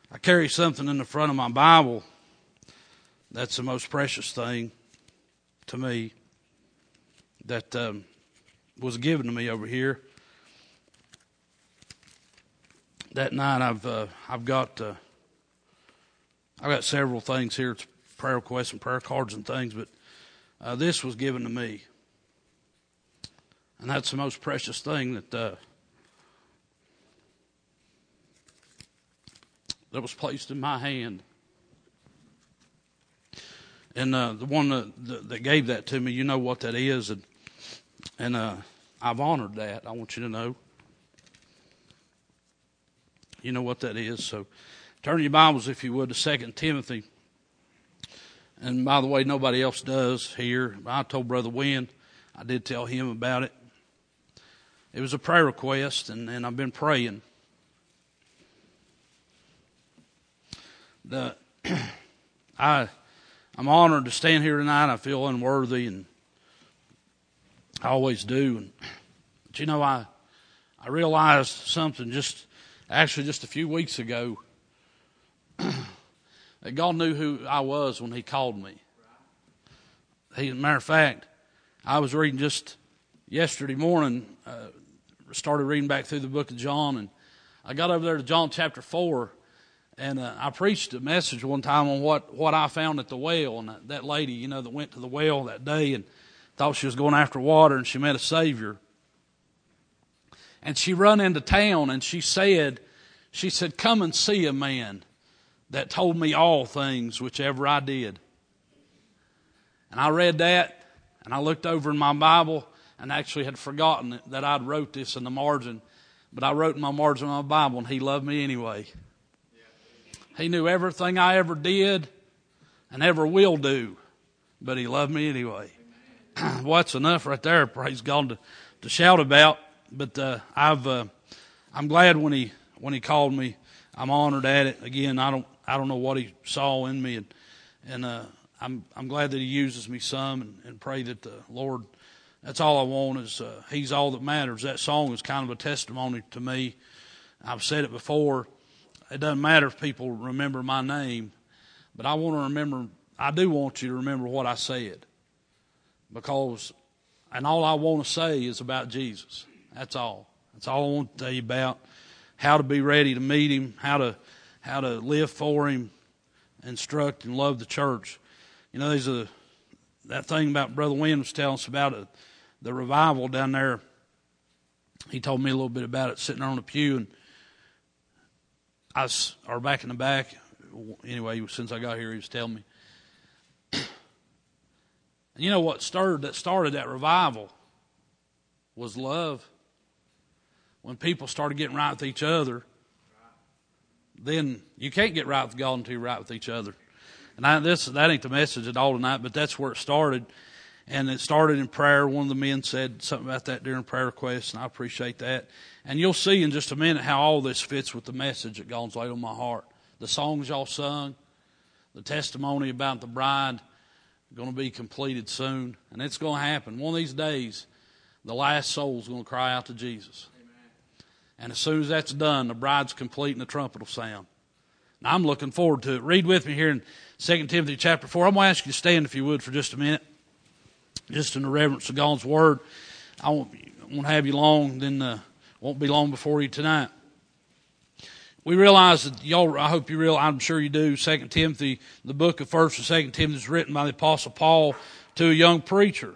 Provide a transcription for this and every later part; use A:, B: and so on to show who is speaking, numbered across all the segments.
A: I carry something in the front of my Bible that's the most precious thing to me that was given to me over here. That night I've got several things here. It's prayer requests and prayer cards and things, but this was given to me, and that's the most precious thing that was placed in my hand. And the one that gave that to me, you know what that is, and I've honored that. I want you to know. You know what that is. So turn your Bibles, if you would, to 2 Timothy. And by the way, nobody else does here. I told Brother Wynn, I did tell him about it. It was a prayer request, and I've been praying. I'm honored to stand here tonight. I feel unworthy, and I always do. But you know, I realized something just a few weeks ago that God knew who I was when He called me. As a matter of fact, I was reading just yesterday morning, started reading back through the book of John, and I got over there to John chapter 4. And I preached a message one time on what I found at the well. And that lady, you know, that went to the well that day and thought she was going after water, and she met a Savior. And she run into town, and she said, come and see a man that told me all things whichever I did. And I read that, and I looked over in my Bible, and actually had forgotten that I'd wrote this in the margin. But I wrote in my margin of my Bible, and He loved me anyway. He knew everything I ever did and ever will do, but He loved me anyway. Well, that's enough right there, praise God, to shout about. But I'm glad when he called me. I'm honored at it. Again, I don't know what He saw in me, and I'm glad that He uses me some, and pray that the Lord. That's all I want is He's all that matters. That song is kind of a testimony to me. I've said it before. It doesn't matter if people remember my name, but I do want you to remember what I said. And all I want to say is about Jesus. That's all. That's all I want to tell you about. How to be ready to meet Him, how to live for Him, instruct and love the church. You know, there's that thing about Brother Wynn was telling us about the revival down there. He told me a little bit about it sitting there on the pew, and or back in the back. Anyway, since I got here, he was telling me. And you know what started that revival was love. When people started getting right with each other, then you can't get right with God until you're right with each other. And that ain't the message at all tonight, but that's where it started. And it started in prayer. One of the men said something about that during prayer requests, and I appreciate that. And you'll see in just a minute how all this fits with the message that God's laid on my heart. The songs y'all sung, the testimony about the bride, going to be completed soon. And it's going to happen. One of these days, the last soul's going to cry out to Jesus. Amen. And as soon as that's done, the bride's complete and the trumpet will sound. Now, I'm looking forward to it. Read with me here in 2 Timothy chapter 4. I'm going to ask you to stand, if you would, for just a minute. Just in the reverence of God's Word. I won't have you long, then won't be long before you tonight. We realize that I hope you realize, I'm sure you do, 2 Timothy, the book of 1st and 2 Timothy is written by the Apostle Paul to a young preacher.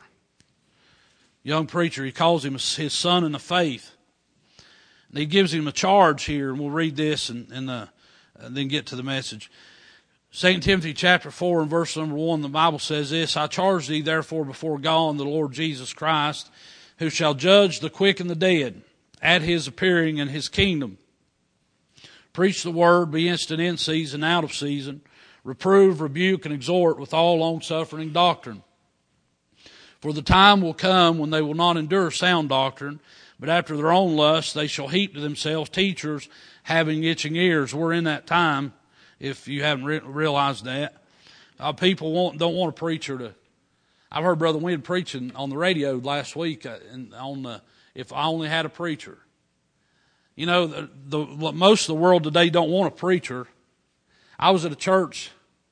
A: He calls him his son in the faith. And he gives him a charge here, and we'll read this and then get to the message. 2 Timothy chapter 4 and verse number 1, the Bible says this: I charge thee therefore before God and the Lord Jesus Christ, who shall judge the quick and the dead at His appearing in His kingdom. Preach the word, be instant in season, out of season. Reprove, rebuke, and exhort with all longsuffering doctrine. For the time will come when they will not endure sound doctrine, but after their own lust they shall heap to themselves teachers having itching ears. We're in that time. If you haven't realized that, people don't want a preacher to. I've heard Brother Wynn preaching on the radio last week if I only had a preacher. You know, most of the world today don't want a preacher. I was at a church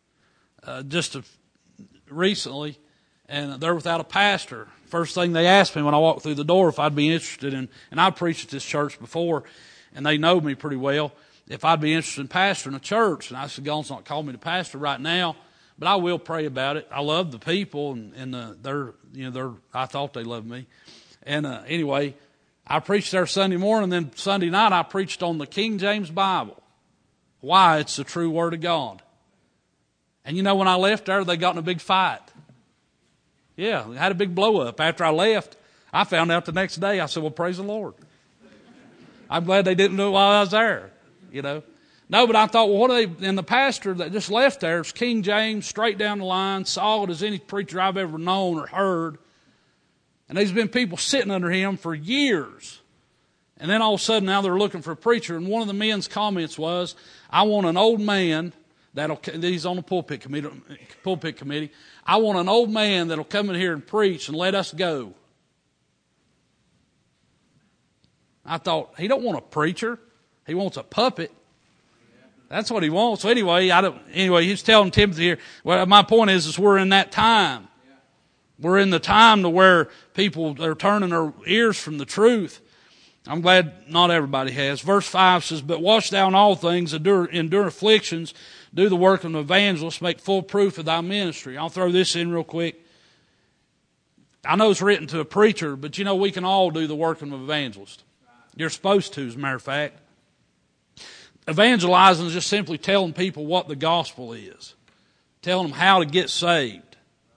A: recently, and they're without a pastor. First thing they asked me when I walked through the door if I'd be interested in, and I've preached at this church before, and they know me pretty well, if I'd be interested in pastoring a church. And I said, God's not called me to pastor right now, but I will pray about it. I love the people, and I thought they loved me. And anyway, I preached there Sunday morning, then Sunday night I preached on the King James Bible. Why it's the true Word of God. And when I left there, they got in a big fight. Yeah, we had a big blow up. After I left, I found out the next day. I said, well, praise the Lord. I'm glad they didn't do it while I was there, No, but I thought, well, what are they, and the pastor that just left there is King James, straight down the line, solid as any preacher I've ever known or heard. And there's been people sitting under him for years. And then all of a sudden now they're looking for a preacher. And one of the men's comments was, I want an old man he's on the pulpit committee. I want an old man that'll come in here and preach and let us go. I thought, he don't want a preacher. He wants a puppet. That's what he wants. So anyway, he's telling Timothy here, well, my point is we're in that time. We're in the time to where people are turning their ears from the truth. I'm glad not everybody has. Verse 5 says, but watch thou in all things, endure afflictions, do the work of an evangelist, make full proof of thy ministry. I'll throw this in real quick. I know it's written to a preacher, but we can all do the work of an evangelist. You're supposed to, as a matter of fact. Evangelizing is just simply telling people what the gospel is. Telling them how to get saved.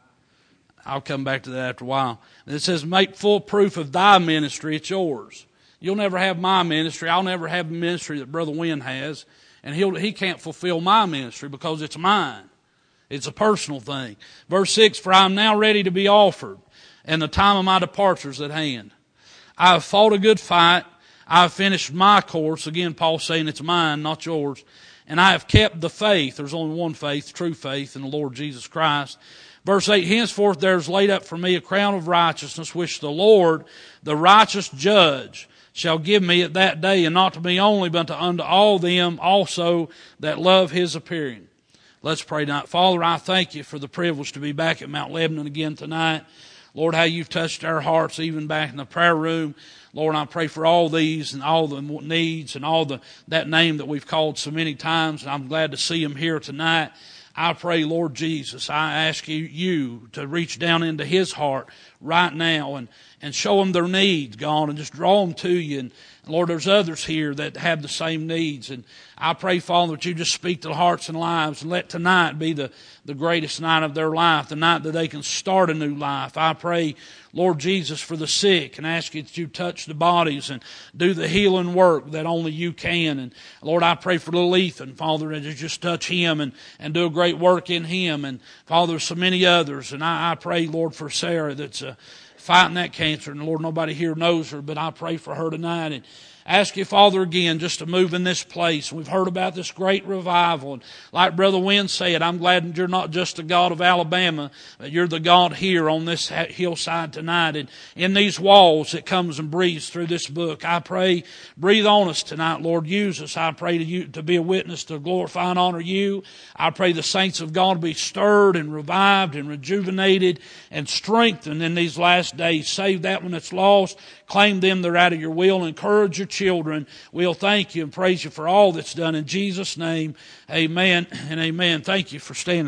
A: I'll come back to that after a while. And it says, make full proof of thy ministry. It's yours. You'll never have my ministry. I'll never have the ministry that Brother Wynn has. And he can't fulfill my ministry because it's mine. It's a personal thing. Verse 6, for I am now ready to be offered, and the time of my departure is at hand. I have fought a good fight. I have finished my course. Again, Paul's saying it's mine, not yours. And I have kept the faith. There's only one faith, true faith in the Lord Jesus Christ. Verse 8, henceforth there is laid up for me a crown of righteousness, which the Lord, the righteous judge, shall give me at that day, and not to me only, but unto all them also that love his appearing. Let's pray tonight. Father, I thank you for the privilege to be back at Mount Lebanon again tonight. Lord, how you've touched our hearts even back in the prayer room. Lord, I pray for all these and all the needs and all that name that we've called so many times, and I'm glad to see them here tonight. I pray, Lord Jesus, I ask you to reach down into his heart right now and show them their needs, God, and just draw them to you. And Lord, there's others here that have the same needs. And I pray, Father, that you just speak to the hearts and lives and let tonight be the greatest night of their life, the night that they can start a new life. I pray, Lord Jesus, for the sick and ask you that you touch the bodies and do the healing work that only you can. And Lord, I pray for little Ethan, Father, that you just touch him and do a great work in him. And Father, so many others. And I pray, Lord, for Sarah that's fighting that cancer. And Lord, nobody here knows her, but I pray for her tonight. And ask you, Father, again, just to move in this place. We've heard about this great revival. And like Brother Wynn said, I'm glad that you're not just the God of Alabama, but you're the God here on this hillside tonight. And in these walls that comes and breathes through this book, I pray, breathe on us tonight, Lord. Use us. I pray to be a witness to glorify and honor you. I pray the saints of God be stirred and revived and rejuvenated and strengthened in these last days. Save that one that's lost. Claim them that are out of your will. Encourage your children. We'll thank you and praise you for all that's done. In Jesus' name, amen and amen. Thank you for standing.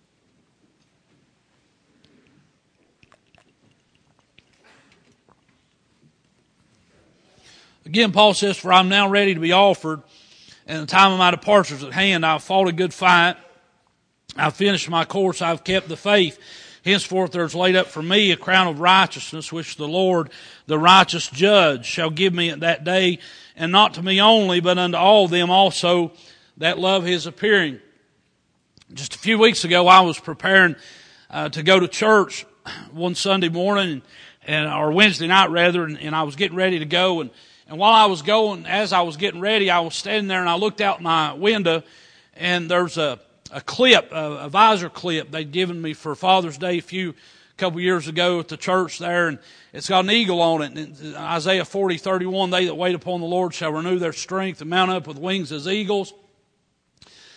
A: Again, Paul says, for I'm now ready to be offered, and the time of my departure is at hand. I've fought a good fight. I've finished my course. I've kept the faith. Henceforth there is laid up for me a crown of righteousness, which the Lord, the righteous judge, shall give me at that day, and not to me only, but unto all them also that love his appearing. Just a few weeks ago, I was preparing to go to church one Sunday morning, or Wednesday night rather, and I was getting ready to go. And while I was going, as I was getting ready, I was standing there and I looked out my window, and there's a clip, a visor clip they'd given me for Father's Day a couple years ago at the church there, and it's got an eagle on it. And Isaiah 40:31, they that wait upon the Lord shall renew their strength and mount up with wings as eagles.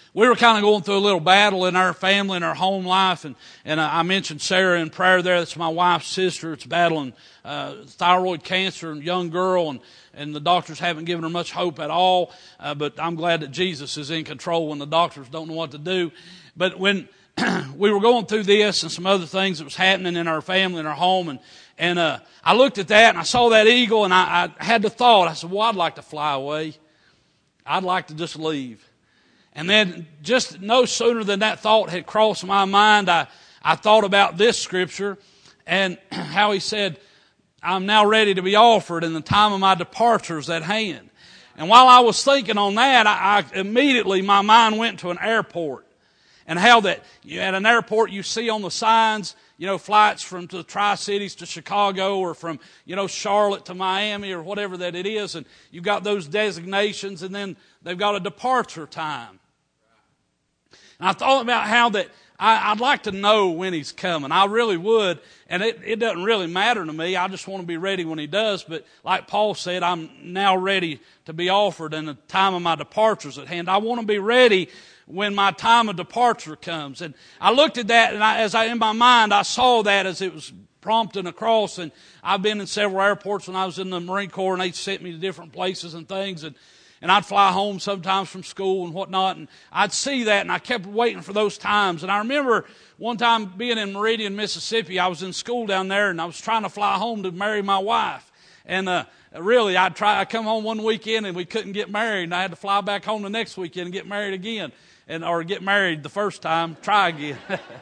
A: we were kind of going through a little battle in our family and our home life, and I mentioned Sarah in prayer there. That's my wife's sister. It's battling thyroid cancer, and young girl, and the doctors haven't given her much hope at all. But I'm glad that Jesus is in control when the doctors don't know what to do. But when we were going through this and some other things that was happening in our family and our home, and I looked at that and I saw that eagle, and I had the thought. I said, well, I'd like to fly away. I'd like to just leave. And then just no sooner than that thought had crossed my mind, I thought about this scripture and how he said, I'm now ready to be offered, and the time of my departure is at hand. And while I was thinking on that, I immediately, my mind went to an airport. And how that at an airport you see on the signs, flights from the Tri-Cities to Chicago, or from, Charlotte to Miami, or whatever that it is. And you've got those designations, and then they've got a departure time. And I thought about how that I'd like to know when he's coming. I really would. And it doesn't really matter to me. I just want to be ready when he does. But like Paul said, I'm now ready to be offered, and the time of my departure is at hand. I want to be ready when my time of departure comes. And I looked at that, and in my mind, I saw that as it was prompting across. And I've been in several airports when I was in the Marine Corps, and they sent me to different places and things. And I'd fly home sometimes from school and whatnot, and I'd see that, and I kept waiting for those times. And I remember one time being in Meridian, Mississippi. I was in school down there, and I was trying to fly home to marry my wife. And really, I'd come home one weekend, and we couldn't get married, and I had to fly back home the next weekend and get married again. Or get married the first time, try again.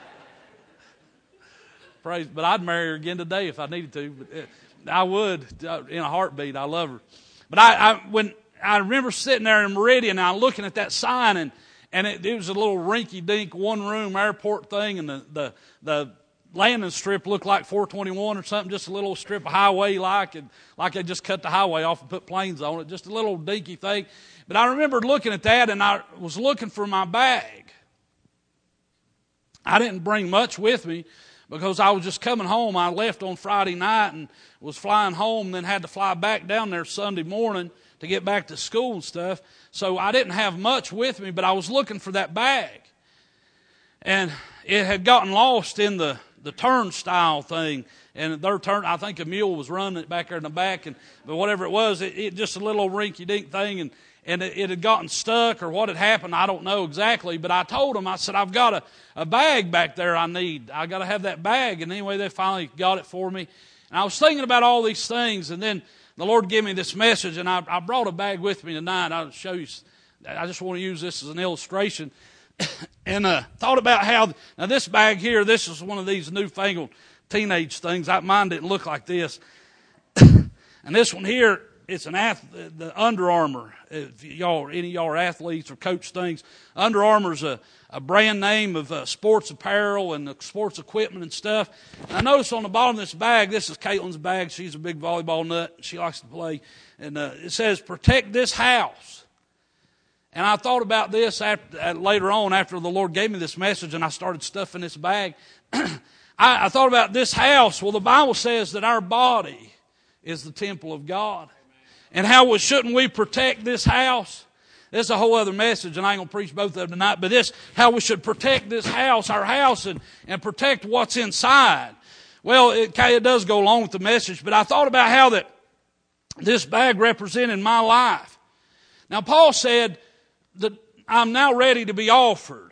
A: But I'd marry her again today if I needed to. But I would in a heartbeat. I love her. But when I remember sitting there in Meridian, and I looking at that sign, and it was a little rinky-dink one-room airport thing, and the landing strip looked like 421 or something, just a little strip of highway like they just cut the highway off and put planes on it, just a little dinky thing. But I remember looking at that, and I was looking for my bag. I didn't bring much with me because I was just coming home. I left on Friday night and was flying home, then had to fly back down there Sunday morning to get back to school and stuff. So I didn't have much with me, but I was looking for that bag. And it had gotten lost in the turnstile thing. And I think a mule was running it back there in the back. But whatever it was, it just a little rinky-dink thing. And it had gotten stuck, or what had happened, I don't know exactly. But I told them, I said, I've got a bag back there I need. I got to have that bag. And anyway, they finally got it for me. And I was thinking about all these things, and then the Lord gave me this message, and I brought a bag with me tonight. I'll show you. I just want to use this as an illustration. And thought about how, now this bag here, this is one of these newfangled teenage things. Mine didn't look like this. And this one here, it's the Under Armour. If any of y'all are athletes or coach things, Under Armour's a brand name of sports apparel and sports equipment and stuff. And I noticed on the bottom of this bag, this is Caitlin's bag. She's a big volleyball nut. She likes to play. And it says, "Protect this house." And I thought about this later on after the Lord gave me this message, and I started stuffing this bag. I thought about this house. Well, the Bible says that our body is the temple of God. And shouldn't we protect this house? This is a whole other message, and I ain't going to preach both of them tonight, but how we should protect this house, our house, and protect what's inside. Well, it does go along with the message, but I thought about how that this bag represented my life. Now, Paul said that I'm now ready to be offered,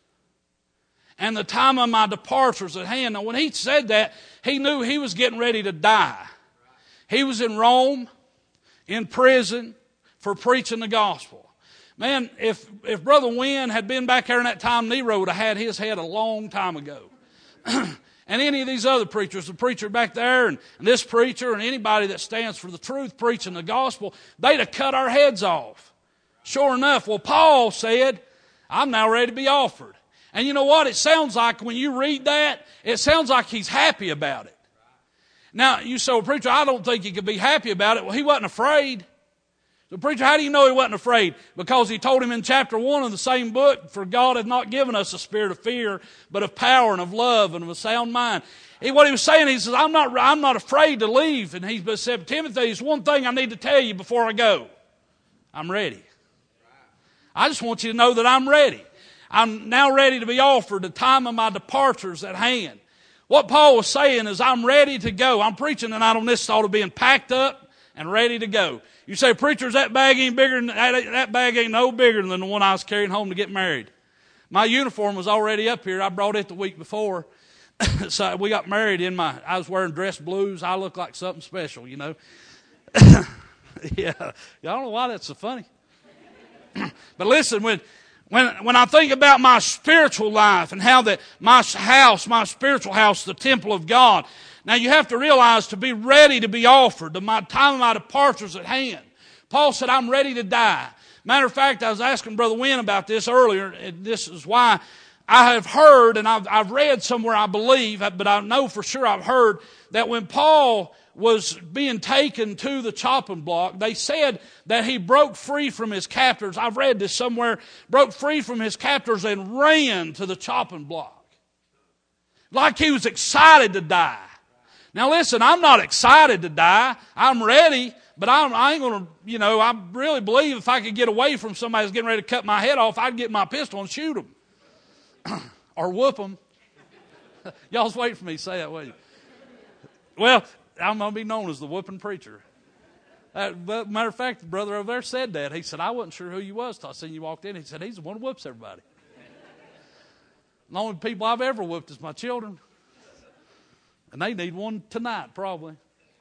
A: and the time of my departure is at hand. Now, when he said that, he knew he was getting ready to die. He was in Rome, in prison, for preaching the gospel. Man, if Brother Wynn had been back there in that time, Nero would have had his head a long time ago. And any of these other preachers, the preacher back there and this preacher and anybody that stands for the truth preaching the gospel, they'd have cut our heads off. Sure enough, well, Paul said, I'm now ready to be offered. And you know what? It sounds like when you read that, it sounds like he's happy about it. Now, you say, well, preacher, I don't think he could be happy about it. Well, he wasn't afraid. The preacher, how do you know he wasn't afraid? Because he told him in chapter 1 of the same book, for God hath not given us a spirit of fear, but of power and of love and of a sound mind. What he was saying, he says, I'm not afraid to leave. And he said, Timothy, there's one thing I need to tell you before I go. I'm ready. I just want you to know that I'm ready. I'm now ready to be offered. The time of my departure is at hand. What Paul was saying is, I'm ready to go. I'm preaching tonight on this thought of being packed up and ready to go. You say, preachers, that bag ain't bigger than, that bag ain't no bigger than the one I was carrying home to get married. My uniform was already up here. I brought it the week before. So we got married I was wearing dress blues. I look like something special, you know. Yeah, y'all don't know why that's so funny. But listen, when I think about my spiritual life and how that my spiritual house, the temple of God. Now you have to realize, to be ready to be offered, my time of my departure is at hand. Paul said, I'm ready to die. Matter of fact, I was asking Brother Wynn about this earlier, and this is why I have heard, and I've read somewhere, I believe, but I know for sure I've heard, that when Paul was being taken to the chopping block, they said that he broke free from his captors. I've read this somewhere, broke free from his captors and ran to the chopping block. Like he was excited to die. Now listen, I'm not excited to die. I'm ready, but I ain't going to, I really believe if I could get away from somebody who's getting ready to cut my head off, I'd get my pistol and shoot them. Or whoop them. Y'all's waiting for me to say that, wasn't you? Well, I'm going to be known as the whooping preacher. But matter of fact, the brother over there said that. He said, I wasn't sure who you was till I seen you walked in. He said, he's the one who whoops everybody. The only people I've ever whooped is my children. And they need one tonight, probably.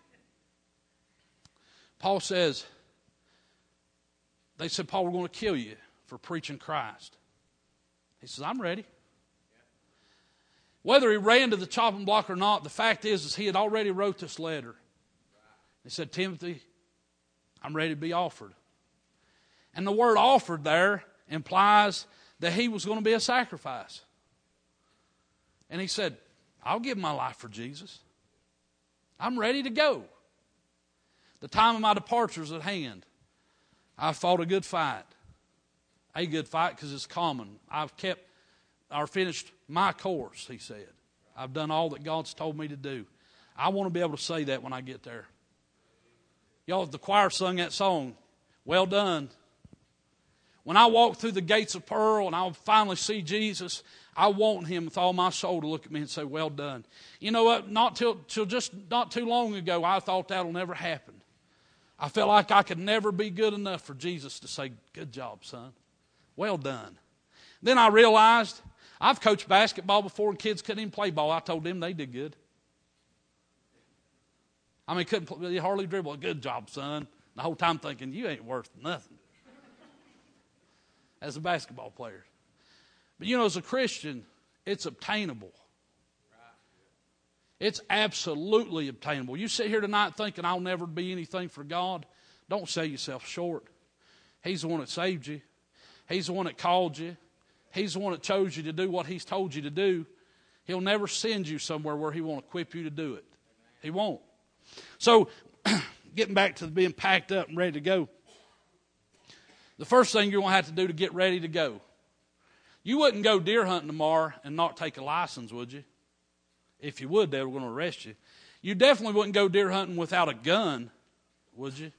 A: Paul says, they said, Paul, we're going to kill you for preaching Christ. He says, I'm ready. Whether he ran to the chopping block or not, the fact is he had already wrote this letter. He said, Timothy, I'm ready to be offered. And the word offered there implies that he was going to be a sacrifice. And he said, I'll give my life for Jesus. I'm ready to go. The time of my departure is at hand. I've fought a good fight. A good fight because it's common. I've finished my course, he said. I've done all that God's told me to do. I want to be able to say that when I get there. Y'all, the choir sung that song, Well Done. When I walk through the gates of pearl and I'll finally see Jesus, I want him with all my soul to look at me and say, well done. You know what? Not too long ago, I thought that'll never happen. I felt like I could never be good enough for Jesus to say, good job, son. Well done. Then I realized I've coached basketball before and kids couldn't even play ball. I told them they did good. They hardly dribble. Good job, son. The whole time thinking, you ain't worth nothing as a basketball player. But as a Christian, it's obtainable. It's absolutely obtainable. You sit here tonight thinking I'll never be anything for God. Don't sell yourself short. He's the one that saved you. He's the one that called you. He's the one that chose you to do what he's told you to do. He'll never send you somewhere where he won't equip you to do it. He won't. So, getting back to being packed up and ready to go. The first thing you're going to have to do to get ready to go. You wouldn't go deer hunting tomorrow and not take a license, would you? If you would, they were going to arrest you. You definitely wouldn't go deer hunting without a gun, would you?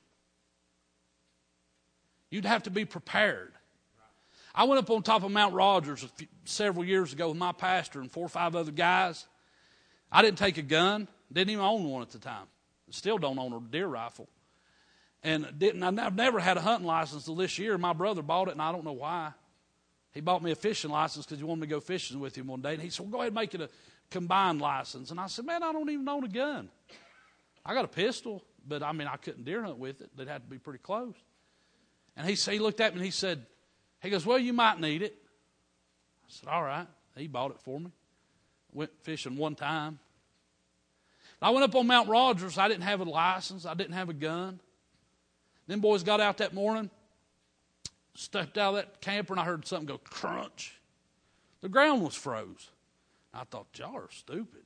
A: You'd have to be prepared. I went up on top of Mount Rogers several years ago with my pastor and 4 or 5 other guys. I didn't take a gun. Didn't even own one at the time. Still don't own a deer rifle. And I've never had a hunting license until this year. My brother bought it, and I don't know why. He bought me a fishing license because he wanted me to go fishing with him one day. And he said, well, go ahead and make it a combined license. And I said, man, I don't even own a gun. I got a pistol, but I couldn't deer hunt with it. They'd have to be pretty close. And he looked at me and he goes, well, you might need it. I said, all right. He bought it for me. Went fishing one time. I went up on Mount Rogers. I didn't have a license. I didn't have a gun. Them boys got out that morning, stepped out of that camper, and I heard something go crunch. The ground was froze. I thought, y'all are stupid.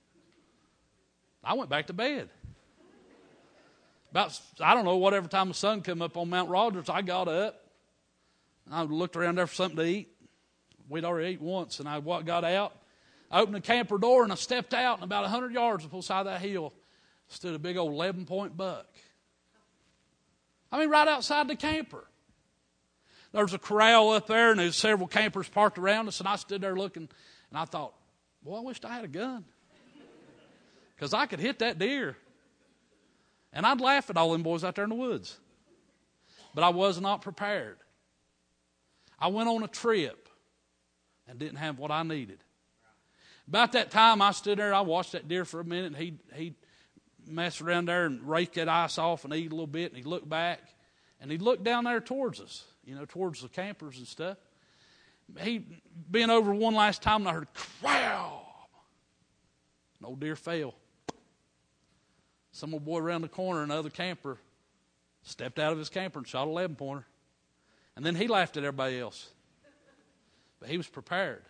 A: I went back to bed. About, whatever time the sun came up on Mount Rogers, I got up. And I looked around there for something to eat. We'd already ate once, and I got out. I opened the camper door, and I stepped out, and about 100 yards up the side of that hill stood a big old 11-point buck. Right outside the camper. there was a corral up there, and there was several campers parked around us, and I stood there looking, and I thought, boy, I wished I had a gun. Because I could hit that deer. And I'd laugh at all them boys out there in the woods. But I was not prepared. I went on a trip and didn't have what I needed. About that time, I stood there, I watched that deer for a minute, and he'd mess around there and rake that ice off and eat a little bit, and he'd look back, and he'd look down there towards us, towards the campers and stuff. He'd been over one last time, and I heard, wow! An old deer fell. Some old boy around the corner, another camper, stepped out of his camper and shot a 11-pointer. And then he laughed at everybody else. But he was prepared.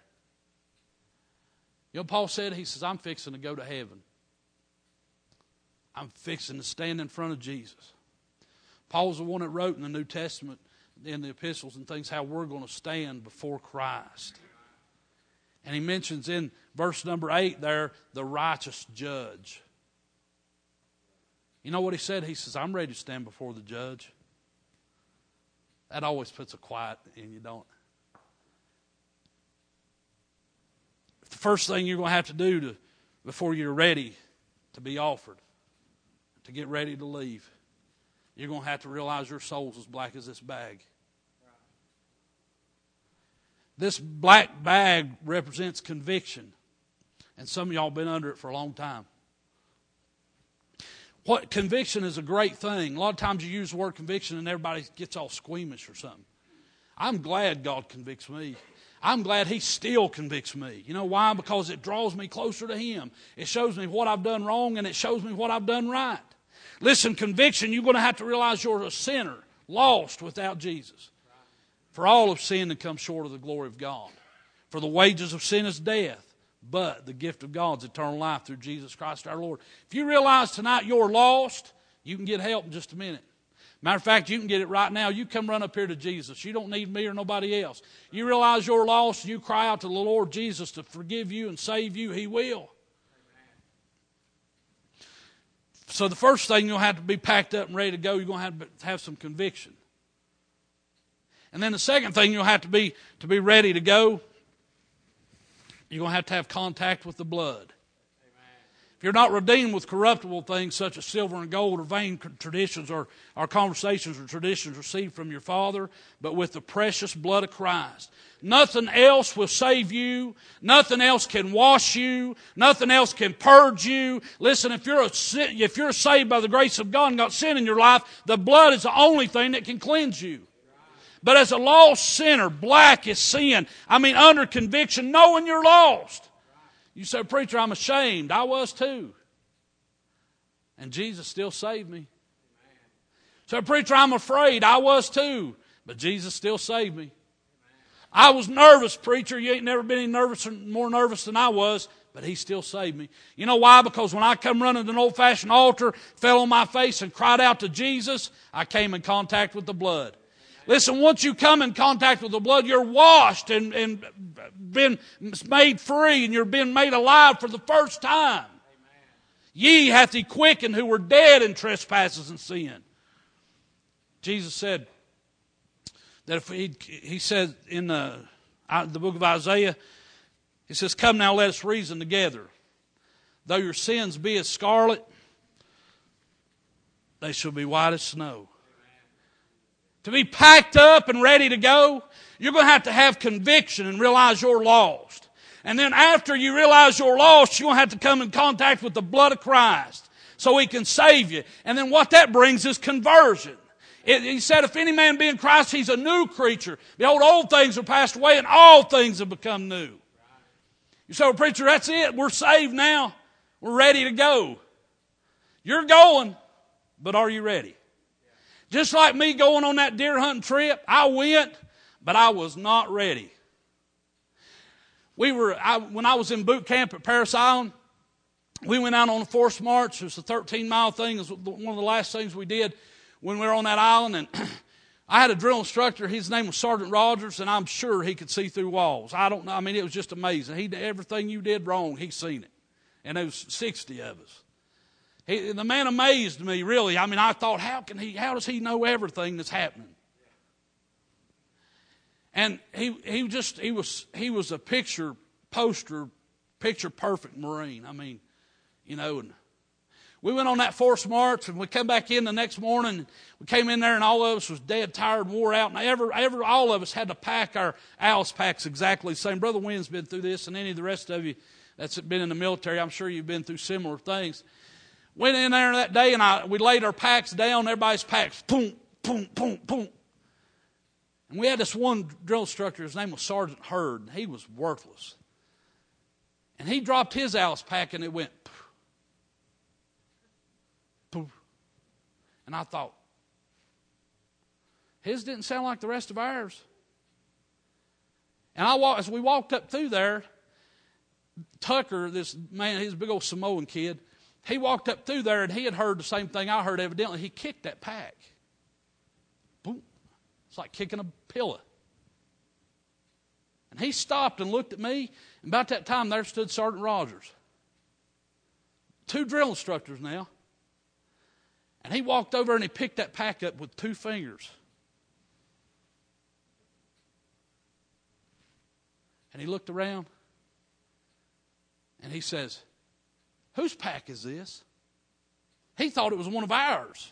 A: Paul said, he says, I'm fixing to go to heaven. I'm fixing to stand in front of Jesus. Paul's the one that wrote in the New Testament, in the epistles and things, how we're going to stand before Christ. And he mentions in verse number 8 there, the righteous judge. You know what he said? He says, I'm ready to stand before the judge. That always puts a quiet in you, don't it? The first thing you're going to have to do before you're ready to be offered, to get ready to leave, you're going to have to realize your soul's as black as this bag. This black bag represents conviction. And some of y'all have been under it for a long time. Conviction is a great thing. A lot of times you use the word conviction and everybody gets all squeamish or something. I'm glad God convicts me. I'm glad He still convicts me. You know why? Because it draws me closer to Him. It shows me what I've done wrong and it shows me what I've done right. Listen, conviction, you're going to have to realize you're a sinner, lost without Jesus. For all have sinned and come short of the glory of God. For the wages of sin is death, but the gift of God is eternal life through Jesus Christ our Lord. If you realize tonight you're lost, you can get help in just a minute. Matter of fact, you can get it right now. You come run up here to Jesus. You don't need me or nobody else. You realize you're lost, you cry out to the Lord Jesus to forgive you and save you. He will. So the first thing, you'll have to be packed up and ready to go. You're going to have some conviction. And then the second thing, you'll have to be ready to go. You're going to have contact with the blood. If you're not redeemed with corruptible things such as silver and gold or vain traditions or conversations or traditions received from your father, but with the precious blood of Christ. Nothing else will save you. Nothing else can wash you. Nothing else can purge you. Listen, if you're saved by the grace of God and got sin in your life, the blood is the only thing that can cleanse you. But as a lost sinner, black as sin, under conviction, knowing you're lost. You say, preacher, I'm ashamed. I was too. And Jesus still saved me. So, preacher, I'm afraid. I was too. But Jesus still saved me. I was nervous, preacher. You ain't never been any more nervous than I was. But He still saved me. You know why? Because when I come running to an old-fashioned altar, fell on my face and cried out to Jesus, I came in contact with the blood. Listen, once you come in contact with the blood, you're washed and been made free, and you're being made alive for the first time. Amen. Ye hath He quickened who were dead in trespasses and sin. Jesus said that if He said in the book of Isaiah, He says, come now, let us reason together. Though your sins be as scarlet, they shall be white as snow. To be packed up and ready to go, you're going to have conviction and realize you're lost. And then after you realize you're lost, you're going to have to come in contact with the blood of Christ so He can save you. And then what that brings is conversion. He said, if any man be in Christ, he's a new creature. Behold, old things are passed away and all things have become new. You say, well, preacher, that's it. We're saved now. We're ready to go. You're going, but are you ready? Just like me going on that deer hunting trip, I went, but I was not ready. When I was in boot camp at Parris Island, we went out on a forced march. It was a 13-mile thing. It was one of the last things we did when we were on that island. And I had a drill instructor. His name was Sergeant Rogers, and I'm sure he could see through walls. I don't know. It was just amazing. Everything you did wrong, he's seen it. And there was 60 of us. The man amazed me, really. I thought, how does he know everything that's happening? And he was a picture perfect Marine. I mean, and we went on that forced march, and we come back in the next morning. We came in there, and all of us was dead tired, wore out, and all of us had to pack our Alice packs exactly the same. Brother Wynn's been through this, and any of the rest of you that's been in the military, I'm sure you've been through similar things. Went in there that day, and we laid our packs down. Everybody's packs, boom, boom, boom, boom. And we had this one drill instructor. His name was Sergeant Hurd. He was worthless. And he dropped his Alice pack, and it went poof, poof. And I thought, his didn't sound like the rest of ours. And as we walked up through there, Tucker, this man, he's a big old Samoan kid, he walked up through there, and he had heard the same thing I heard. Evidently, he kicked that pack. Boom. It's like kicking a pillow. And he stopped and looked at me, and about that time there stood Sergeant Rogers. 2 drill instructors now. And he walked over and he picked that pack up with 2 fingers. And he looked around, and he says, "Whose pack is this?" He thought it was one of ours.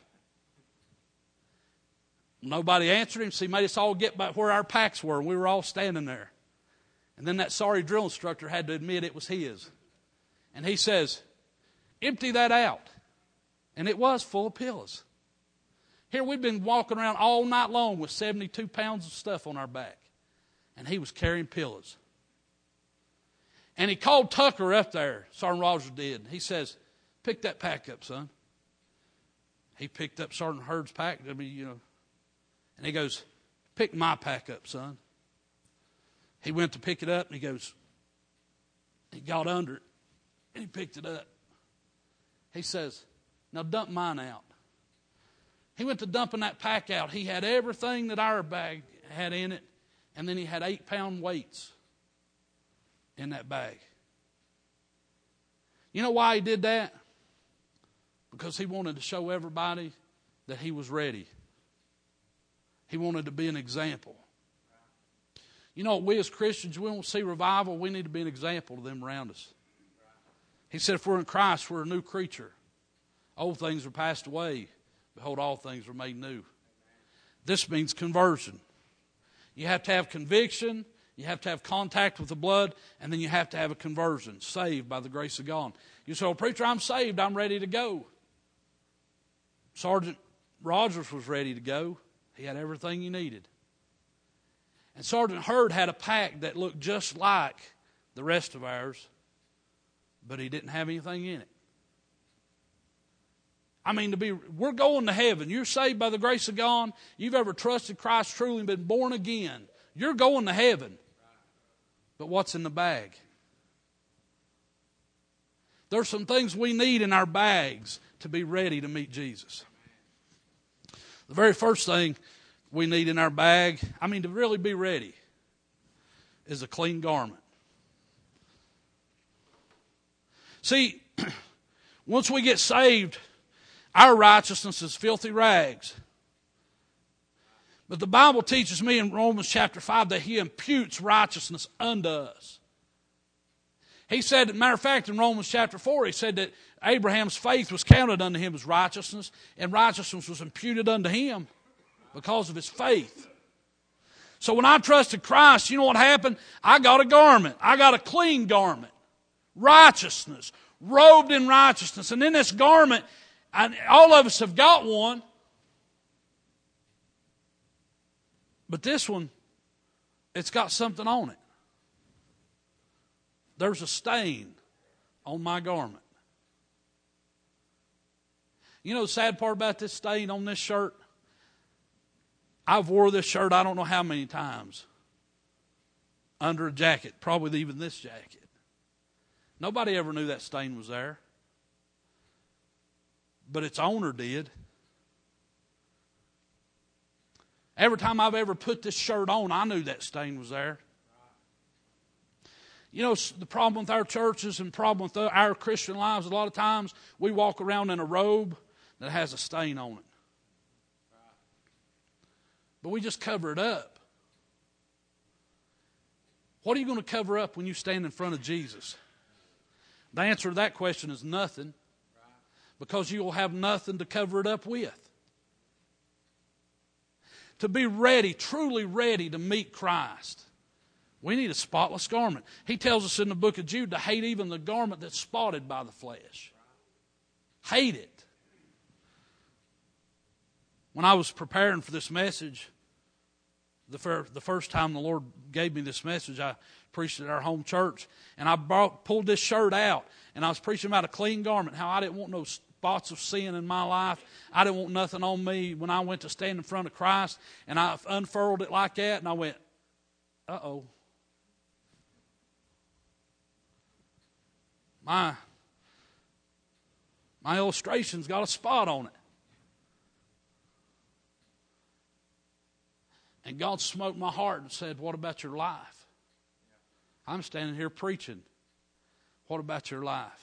A: Nobody answered him, so he made us all get back where our packs were. We were all standing there. And then that sorry drill instructor had to admit it was his. And he says, "Empty that out." And it was full of pillows. Here we've been walking around all night long with 72 pounds of stuff on our back. And he was carrying pillows. And he called Tucker up there, Sergeant Rogers did. He says, "Pick that pack up, son." He picked up Sergeant Hurd's pack. And he goes, "Pick my pack up, son." He went to pick it up, and he got under it, and he picked it up. He says, "Now dump mine out." He went to dumping that pack out. He had everything that our bag had in it, and then he had 8-pound weights in that bag. You know why he did that? Because he wanted to show everybody that he was ready. He wanted to be an example. You know, we as Christians, we don't see revival. We need to be an example to them around us. He said, if we're in Christ, we're a new creature. Old things are passed away. Behold, all things are made new. This means conversion. You have to have conviction. You have to have contact with the blood. And then you have to have a conversion. Saved by the grace of God. You say, "Well, preacher, I'm saved. I'm ready to go." Sergeant Rogers was ready to go. He had everything he needed. And Sergeant Hurd had a pack that looked just like the rest of ours, but he didn't have anything in it. I mean, we're going to heaven. You're saved by the grace of God. You've ever trusted Christ truly and been born again. You're going to heaven. But what's in the bag? There's some things we need in our bags to be ready to meet Jesus. The very first thing we need in our bag, to really be ready, is a clean garment. See, once we get saved, our righteousness is filthy rags. But the Bible teaches me in Romans chapter 5 that He imputes righteousness unto us. He said, matter of fact, in Romans chapter 4, he said that Abraham's faith was counted unto him as righteousness, and righteousness was imputed unto him because of his faith. So when I trusted Christ, you know what happened? I got a garment. I got a clean garment. Righteousness. Robed in righteousness. And in this garment, all of us have got one. But this one, it's got something on it. There's a stain on my garment. You know the sad part about this stain on this shirt? I've wore this shirt I don't know how many times. Under a jacket, probably even this jacket. Nobody ever knew that stain was there. But its owner did. Every time I've ever put this shirt on, I knew that stain was there. You know, the problem with our churches and the problem with our Christian lives, a lot of times we walk around in a robe that has a stain on it. But we just cover it up. What are you going to cover up when you stand in front of Jesus? The answer to that question is nothing, because you will have nothing to cover it up with. To be ready, truly ready to meet Christ, we need a spotless garment. He tells us in the book of Jude to hate even the garment that's spotted by the flesh. Hate it. When I was preparing for this message, the first time the Lord gave me this message, I preached at our home church, and I pulled this shirt out, and I was preaching about a clean garment, how I didn't want no spots of sin in my life. I didn't want nothing on me when I went to stand in front of Christ, and I unfurled it like that, and I went, uh-oh. My illustration's got a spot on it. And God smote my heart and said, what about your life? I'm standing here preaching. What about your life?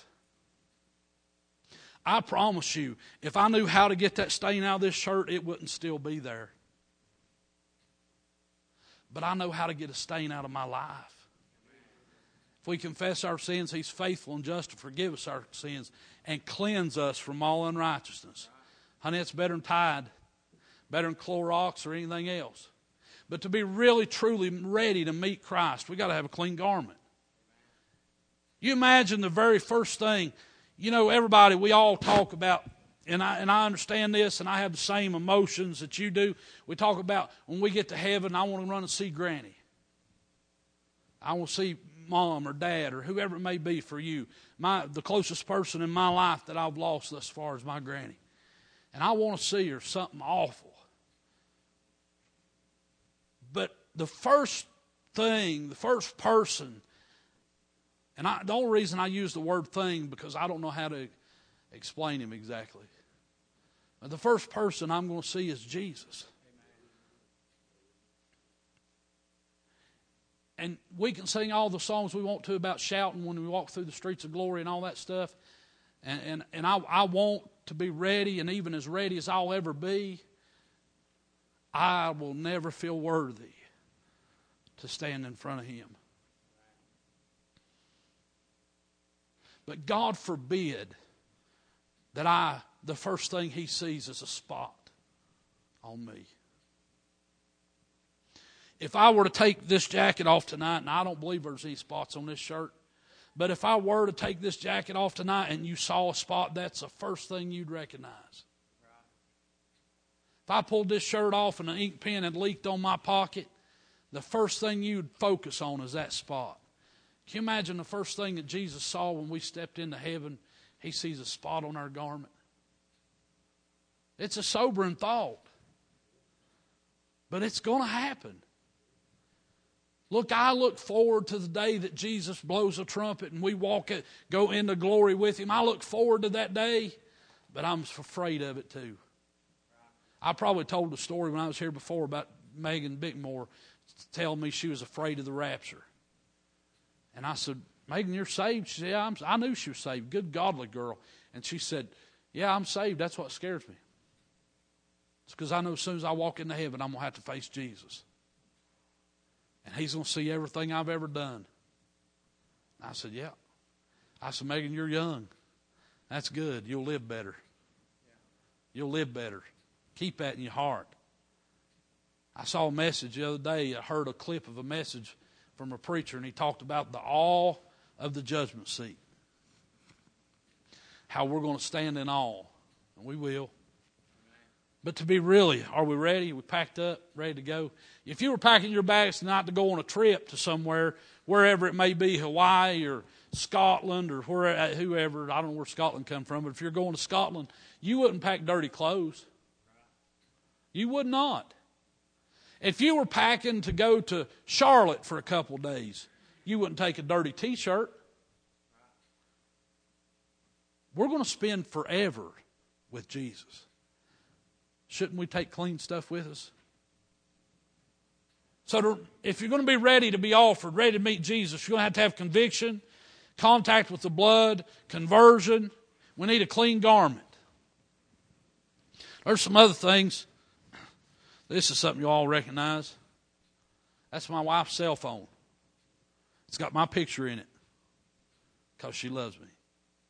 A: I promise you, if I knew how to get that stain out of this shirt, it wouldn't still be there. But I know how to get a stain out of my life. If we confess our sins, He's faithful and just to forgive us our sins and cleanse us from all unrighteousness. Honey, it's better than Tide, better than Clorox or anything else. But to be really, truly ready to meet Christ, we've got to have a clean garment. You imagine the very first thing, you know, everybody, we all talk about, and I understand this, and I have the same emotions that you do. We talk about when we get to heaven, I want to run and see Granny. I want to see Mom or Dad or whoever it may be for you. The closest person in my life that I've lost thus far is my granny. And I want to see her, something awful. But the first thing, the first person, and the only reason I use the word thing because I don't know how to explain him exactly. But the first person I'm going to see is Jesus. And we can sing all the songs we want to about shouting when we walk through the streets of glory and all that stuff. And I want to be ready, and even as ready as I'll ever be, I will never feel worthy to stand in front of Him. But God forbid that the first thing He sees is a spot on me. If I were to take this jacket off tonight, and I don't believe there's any spots on this shirt, but if I were to take this jacket off tonight and you saw a spot, that's the first thing you'd recognize. If I pulled this shirt off and an ink pen had leaked on my pocket, the first thing you'd focus on is that spot. Can you imagine the first thing that Jesus saw when we stepped into heaven? He sees a spot on our garment. It's a sobering thought, but it's going to happen. Look, I look forward to the day that Jesus blows a trumpet and we go into glory with Him. I look forward to that day, but I'm afraid of it too. I probably told the story when I was here before about Megan Bickmore telling me she was afraid of the rapture. And I said, Megan, you're saved? She said, yeah, I knew she was saved. Good, godly girl. And she said, yeah, I'm saved. That's what scares me. It's because I know as soon as I walk into heaven, I'm going to have to face Jesus. And He's going to see everything I've ever done. I said, yeah. I said, Megan, you're young. That's good. You'll live better. You'll live better. Keep that in your heart. I saw a message the other day. I heard a clip of a message from a preacher, and he talked about the awe of the judgment seat. How we're going to stand in awe. And we will. But to be really, are we ready? Are we packed up, ready to go? If you were packing your bags tonight to go on a trip to somewhere, wherever it may be, Hawaii or Scotland or whoever, I don't know where Scotland come from, but if you're going to Scotland, you wouldn't pack dirty clothes. You would not. If you were packing to go to Charlotte for a couple days, you wouldn't take a dirty T-shirt. We're going to spend forever with Jesus. Shouldn't we take clean stuff with us? So if you're going to be ready to be offered, ready to meet Jesus, you're going to have conviction, contact with the blood, conversion. We need a clean garment. There's some other things. This is something you all recognize. That's my wife's cell phone. It's got my picture in it because she loves me.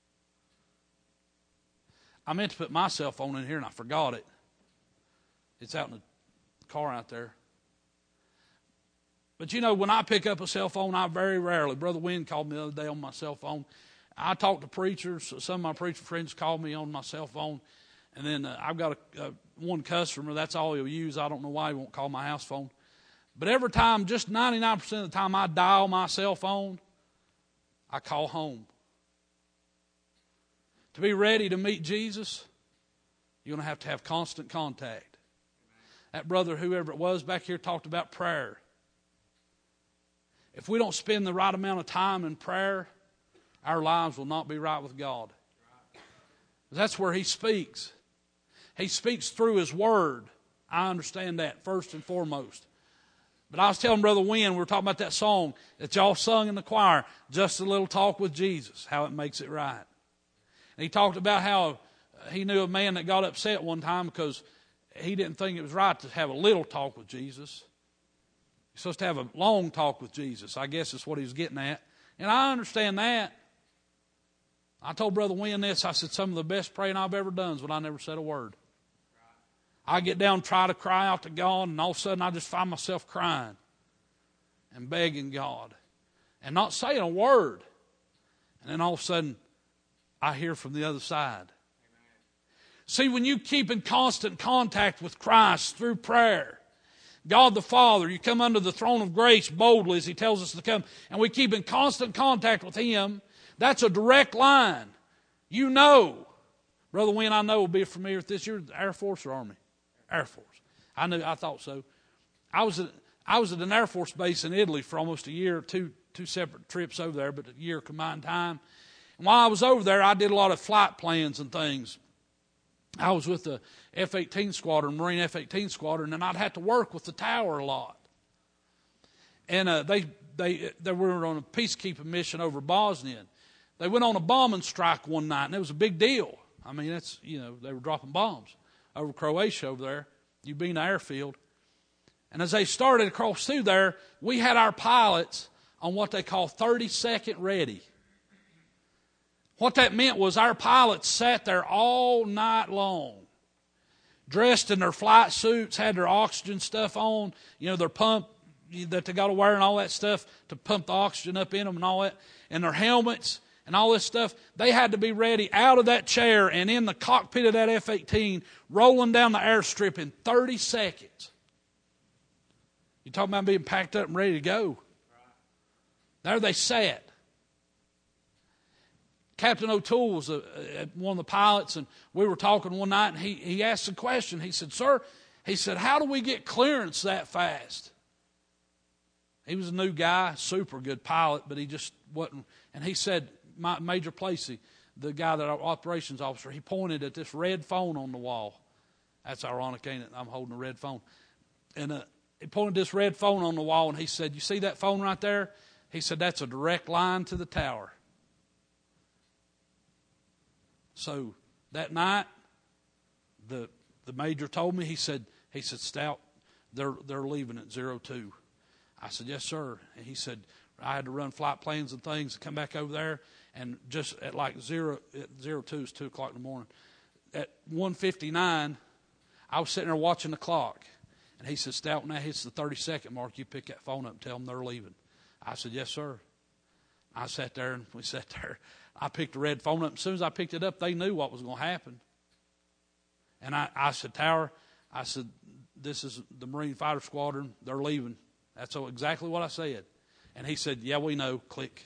A: I meant to put my cell phone in here and I forgot it. It's out in the car out there. But you know, when I pick up a cell phone, I very rarely, Brother Wynn called me the other day on my cell phone. I talk to preachers. Some of my preacher friends call me on my cell phone. And then I've got one customer, that's all he'll use. I don't know why he won't call my house phone. But every time, just 99% of the time I dial my cell phone, I call home. To be ready to meet Jesus, you're going to have constant contact. That brother, whoever it was back here, talked about prayer. If we don't spend the right amount of time in prayer, our lives will not be right with God. That's where He speaks. He speaks through His Word. I understand that first and foremost. But I was telling Brother Wynn, we were talking about that song that y'all sung in the choir, Just a Little Talk with Jesus, how it makes it right. And he talked about how he knew a man that got upset one time because he didn't think it was right to have a little talk with Jesus. You're supposed to have a long talk with Jesus. I guess that's what he was getting at. And I understand that. I told Brother Wynn this. I said, some of the best praying I've ever done is when I never said a word. I get down and try to cry out to God, and all of a sudden I just find myself crying and begging God and not saying a word. And then all of a sudden I hear from the other side. Amen. See, when you keep in constant contact with Christ through prayer, God the Father, you come under the throne of grace boldly as He tells us to come, and we keep in constant contact with Him. That's a direct line. You know, Brother Wynn, I know will be familiar with this. You're Air Force or Army? Air Force. I thought so. I was at an Air Force base in Italy for almost a year, two separate trips over there, but a year combined time. And while I was over there, I did a lot of flight plans and things. I was with the F-18 squadron, Marine F-18 squadron, and I'd have to work with the tower a lot. And they were on a peacekeeping mission over Bosnia. They went on a bombing strike one night, and it was a big deal. I mean, they were dropping bombs over Croatia over there, Ubina airfield. And as they started across through there, we had our pilots on what they call 30-second ready. What that meant was our pilots sat there all night long, dressed in their flight suits, had their oxygen stuff on, their pump that they got to wear and all that stuff to pump the oxygen up in them and all that, and their helmets and all this stuff. They had to be ready out of that chair and in the cockpit of that F-18, rolling down the airstrip in 30 seconds. You talking about being packed up and ready to go. There they sat. Captain O'Toole was one of the pilots, and we were talking one night, and he asked a question. He said, "Sir," he said, "how do we get clearance that fast?" He was a new guy, super good pilot, but he just wasn't. And he said, Major Placey, the guy that our operations officer, he pointed at this red phone on the wall. That's ironic, ain't it? I'm holding a red phone. And he pointed this red phone on the wall, and he said, "You see that phone right there?" He said, "That's a direct line to the tower." So that night, the major told me, he said, "Stout, they're leaving at 02. I said, "Yes, sir." And he said, "I had to run flight plans and things and come back over there, and just at like 02 is 2 o'clock in the morning. At 1:59, I was sitting there watching the clock, and he said, "Stout, when that hits the 30-second mark, you pick that phone up and tell them they're leaving." I said, "Yes, sir." I sat there, and we sat there. I picked the red phone up. As soon as I picked it up, they knew what was going to happen. And I said, "Tower," I said, "this is the Marine Fighter Squadron. They're leaving." That's exactly what I said. And he said, "Yeah, we know." Click.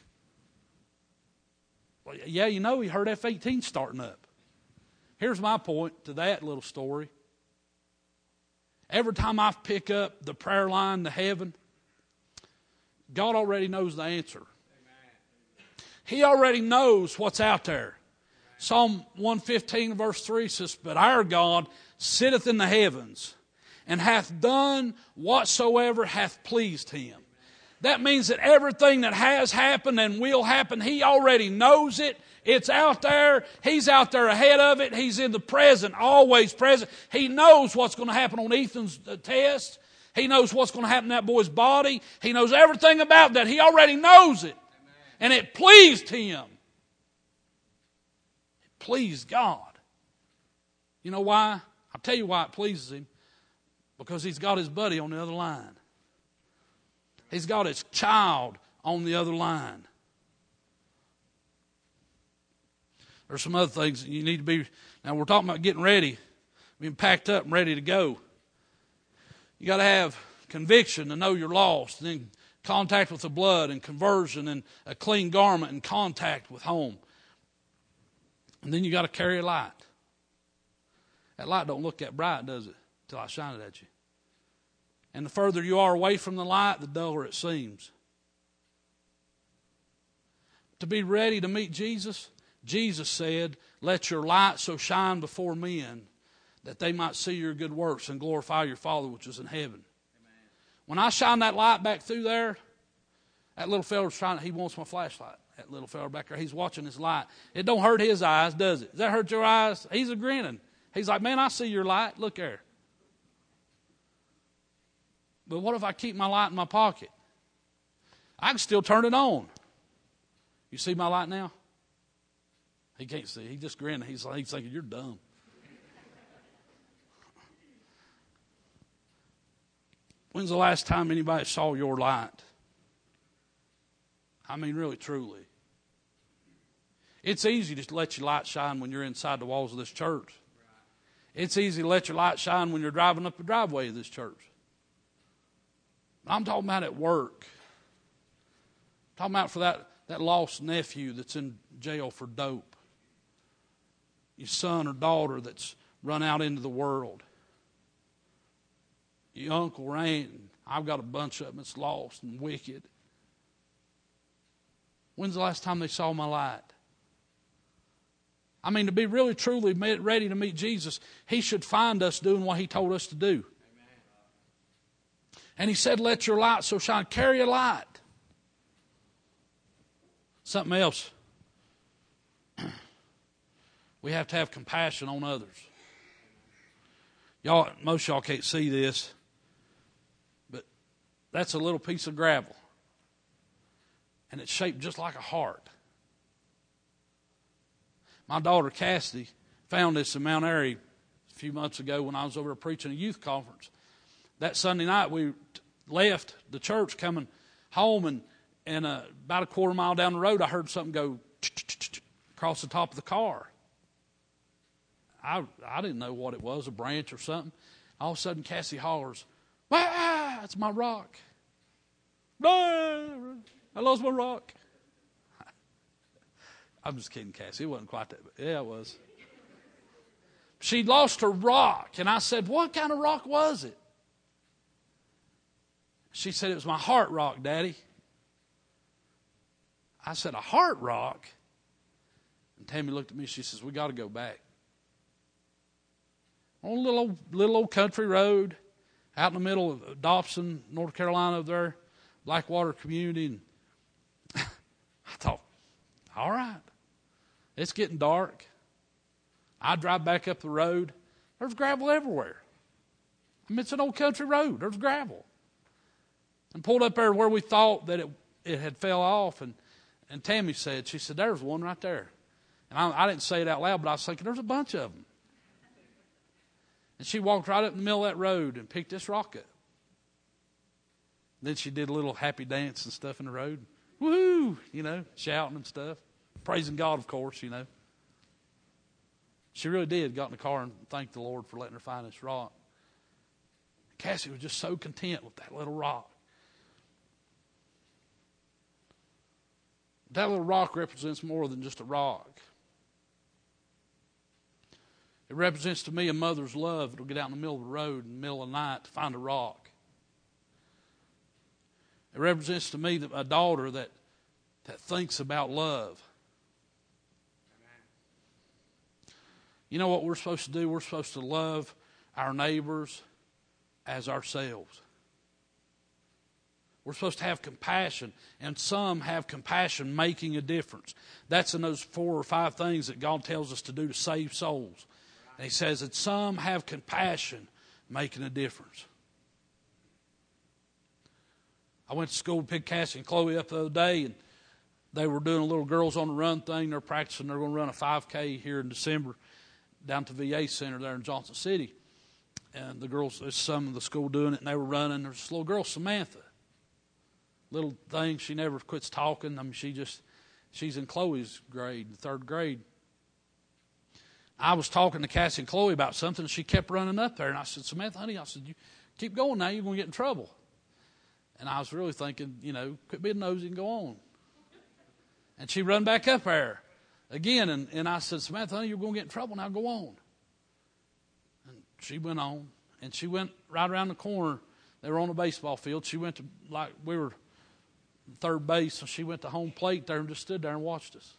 A: Well, yeah, he heard F-18 starting up. Here's my point to that little story. Every time I pick up the prayer line to heaven, God already knows the answer. He already knows what's out there. Psalm 115 verse 3 says, "But our God sitteth in the heavens, and hath done whatsoever hath pleased Him." That means that everything that has happened and will happen, He already knows it. It's out there. He's out there ahead of it. He's in the present, always present. He knows what's going to happen on Ethan's test. He knows what's going to happen to that boy's body. He knows everything about that. He already knows it. And it pleased him. It pleased God. You know why? I'll tell you why it pleases him. Because he's got his buddy on the other line. He's got his child on the other line. There's some other things that you need to be... Now we're talking about getting ready. Being packed up and ready to go. You got to have conviction to know you're lost. And then contact with the blood and conversion and a clean garment and contact with home. And then you got to carry a light. That light don't look that bright, does it? Till I shine it at you. And the further you are away from the light, the duller it seems. To be ready to meet Jesus, Jesus said, let your light so shine before men that they might see your good works and glorify your Father which is in heaven. Amen. When I shine that light back through there, that little feller's he wants my flashlight. That little feller back there, he's watching his light. It don't hurt his eyes, does it? Does that hurt your eyes? He's a grinning. He's like, man, I see your light. Look there. But what if I keep my light in my pocket? I can still turn it on. You see my light now? He can't see. He just grinned. He's thinking, you're dumb. When's the last time anybody saw your light? I mean, really, truly. It's easy to let your light shine when you're inside the walls of this church. It's easy to let your light shine when you're driving up the driveway of this church. I'm talking about at work. I'm talking about for that lost nephew that's in jail for dope. Your son or daughter that's run out into the world. Your uncle or aunt, I've got a bunch of them that's lost and wicked. When's the last time they saw my light? I mean, to be really, truly ready to meet Jesus, He should find us doing what He told us to do. Amen. And He said, let your light so shine. Carry a light. Something else. We have to have compassion on others. Most of y'all can't see this, but that's a little piece of gravel. And it's shaped just like a heart. My daughter Cassidy found this in Mount Airy a few months ago when I was over there preaching a youth conference. That Sunday night we left the church coming home, and about a quarter mile down the road I heard something go across the top of the car. I didn't know what it was, a branch or something. All of a sudden Cassie hollers, "Ah, it's my rock. No, I lost my rock." I'm just kidding, Cassie. It wasn't quite that. Yeah, it was. She'd lost her rock. And I said, what kind of rock was it? She said, it was my heart rock, Daddy. I said, a heart rock? And Tammy looked at me. She says, we got to go back. On a little old country road out in the middle of Dobson, North Carolina over there, Blackwater community. And I thought, all right. It's getting dark. I drive back up the road. There's gravel everywhere. I mean, it's an old country road. There's gravel. And pulled up there where we thought that it had fell off. And Tammy said, she said, there's one right there. And I didn't say it out loud, but I was thinking, there's a bunch of them. And she walked right up in the middle of that road and picked this rock up. Then she did a little happy dance and stuff in the road. Woo! Shouting and stuff. Praising God, of course, She really did. Got in the car and thanked the Lord for letting her find this rock. Cassie was just so content with that little rock. That little rock represents more than just a rock. It represents to me a mother's love that'll get out in the middle of the road in the middle of the night to find a rock. It represents to me a daughter that thinks about love. You know what we're supposed to do? We're supposed to love our neighbors as ourselves. We're supposed to have compassion, and some have compassion making a difference. That's in those 4 or 5 things that God tells us to do to save souls. And He says that some have compassion making a difference. I went to school, picked Cassie and Chloe up the other day, and they were doing a little Girls on the Run thing. They're practicing. They're going to run a 5K here in December down to VA Center there in Johnson City. And the girls, there's some of the school doing it, and they were running. There's this little girl, Samantha. Little thing, she never quits talking. I mean, she's in Chloe's grade, third grade. I was talking to Cassie and Chloe about something, and she kept running up there. And I said, Samantha, honey, I said, you keep going now, you're going to get in trouble. And I was really thinking, quit being nosy and go on. And she run back up there again, and I said, Samantha, honey, you're going to get in trouble now, go on. And she went on, and she went right around the corner. They were on the baseball field. She went to, like, we were third base, so she went to home plate there and just stood there and watched us.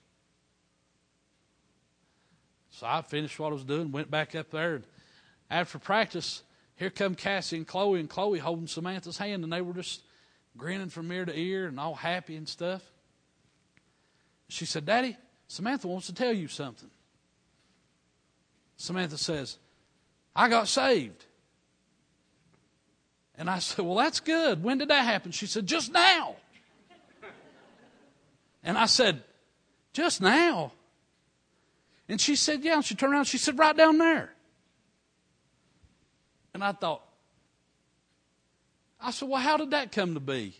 A: So I finished what I was doing, went back up there, and after practice, here come Cassie and Chloe holding Samantha's hand, and they were just grinning from ear to ear and all happy and stuff. She said, Daddy, Samantha wants to tell you something. Samantha says, I got saved. And I said, well, that's good. When did that happen? She said, just now. And I said, just now? And she said, yeah. And she turned around, she said, right down there. And I thought, I said, well, how did that come to be?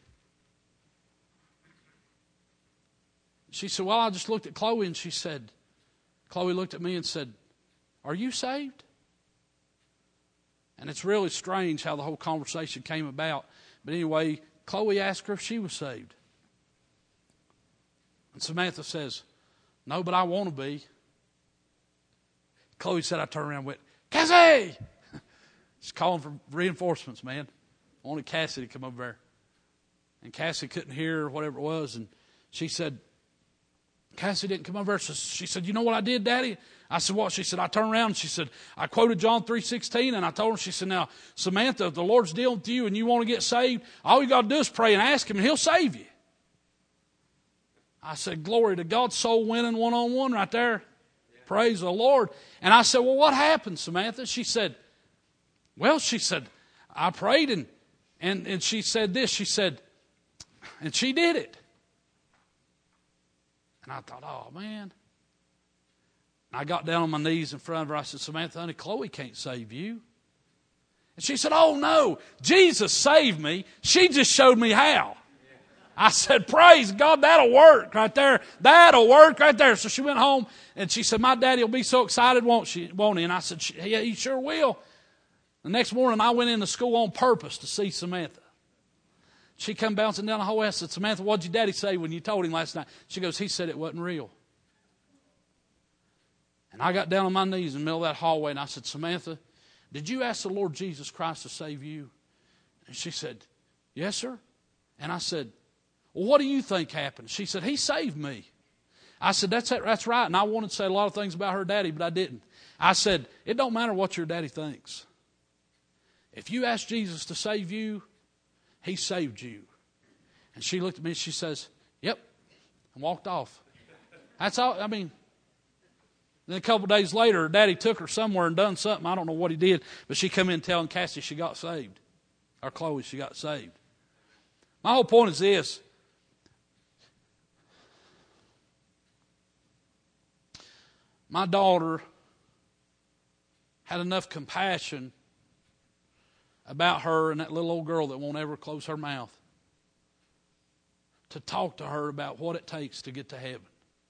A: She said, well, I just looked at Chloe, and Chloe looked at me and said, are you saved? And it's really strange how the whole conversation came about. But anyway, Chloe asked her if she was saved. And Samantha says, no, but I want to be. Chloe said, I turned around and went, Cassie! She's calling for reinforcements, man. I wanted Cassie to come over there. And Cassie couldn't hear whatever it was. And she said, Cassie didn't come over there. So she said, you know what I did, Daddy? I said, what? She said, I turned around and she said, I quoted John 3:16, and I told her, she said, now, Samantha, if the Lord's dealing with you and you want to get saved, all you got to do is pray and ask Him, and He'll save you. I said, glory to God, soul winning one-on-one right there. Yeah. Praise the Lord. And I said, well, what happened, Samantha? She said, I prayed, and she said this. She said, and she did it. And I thought, oh, man. I got down on my knees in front of her. I said, Samantha, honey, Chloe can't save you. And she said, oh, no, Jesus saved me. She just showed me how. I said, praise God, that'll work right there. That'll work right there. So she went home, and she said, my daddy will be so excited, won't he? And I said, yeah, he sure will. The next morning, I went into school on purpose to see Samantha. She come bouncing down the hallway. I said, Samantha, what did your daddy say when you told him last night? She goes, he said it wasn't real. And I got down on my knees in the middle of that hallway, and I said, Samantha, did you ask the Lord Jesus Christ to save you? And she said, yes, sir. And I said, well, what do you think happened? She said, he saved me. I said, that's right. And I wanted to say a lot of things about her daddy, but I didn't. I said, it don't matter what your daddy thinks. If you ask Jesus to save you, He saved you. And she looked at me and she says, yep, and walked off. That's all. I mean, then a couple of days later, her daddy took her somewhere and done something. I don't know what he did, but she come in telling Cassie she got saved. Or Chloe, she got saved. My whole point is this. My daughter had enough compassion about her and that little old girl that won't ever close her mouth to talk to her about what it takes to get to heaven.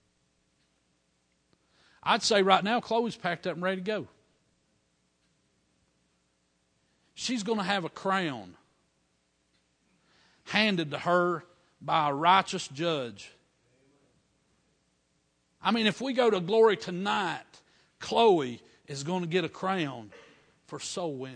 A: I'd say right now, Chloe's packed up and ready to go. She's going to have a crown handed to her by a righteous judge. I mean, if we go to glory tonight, Chloe is going to get a crown for soul winning.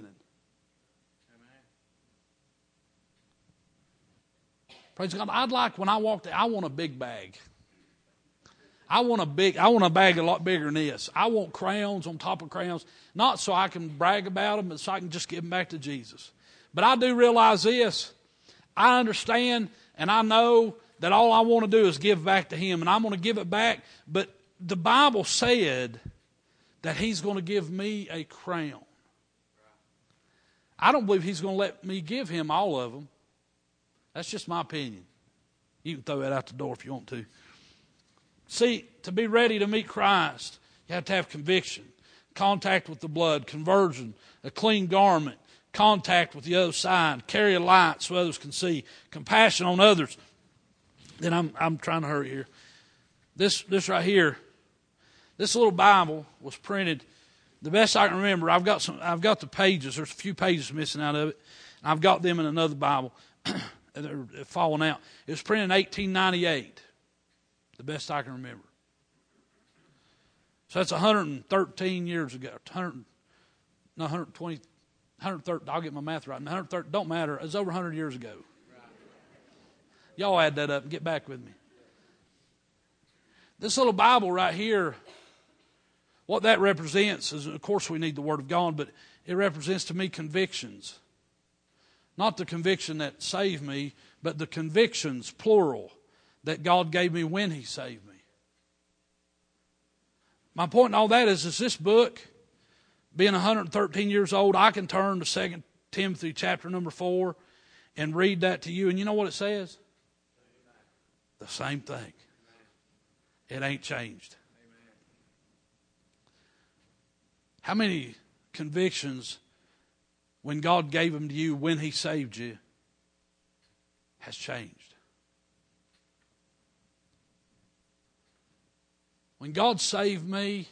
A: Praise God. I'd like, when I walk there, I want a big bag. I want a bag a lot bigger than this. I want crowns on top of crowns, not so I can brag about them, but so I can just give them back to Jesus. But I do realize this. I understand and I know that all I want to do is give back to Him, and I'm going to give it back. But the Bible said that He's going to give me a crown. I don't believe He's going to let me give Him all of them. That's just my opinion. You can throw that out the door if you want to. See, to be ready to meet Christ, you have to have conviction, contact with the blood, conversion, a clean garment, contact with the other side, carry a light so others can see, compassion on others. Then I'm trying to hurry here. This right here, this little Bible was printed. The best I can remember, I've got the pages. There's a few pages missing out of it. And I've got them in another Bible. They're falling out. It was printed in 1898. The best I can remember. So that's 113 years ago. 120, 130. I'll get my math right. 130. Don't matter. It's over 100 years ago. Y'all add that up and get back with me. This little Bible right here, what that represents is, of course, we need the Word of God, but it represents to me convictions. Not the conviction that saved me, but the convictions, plural, that God gave me when He saved me. My point in all that is this book, being 113 years old, I can turn to 2 Timothy chapter number 4 and read that to you. And you know what it says? The same thing. It ain't changed. How many convictions, when God gave them to you, when He saved you, has changed? When God saved me,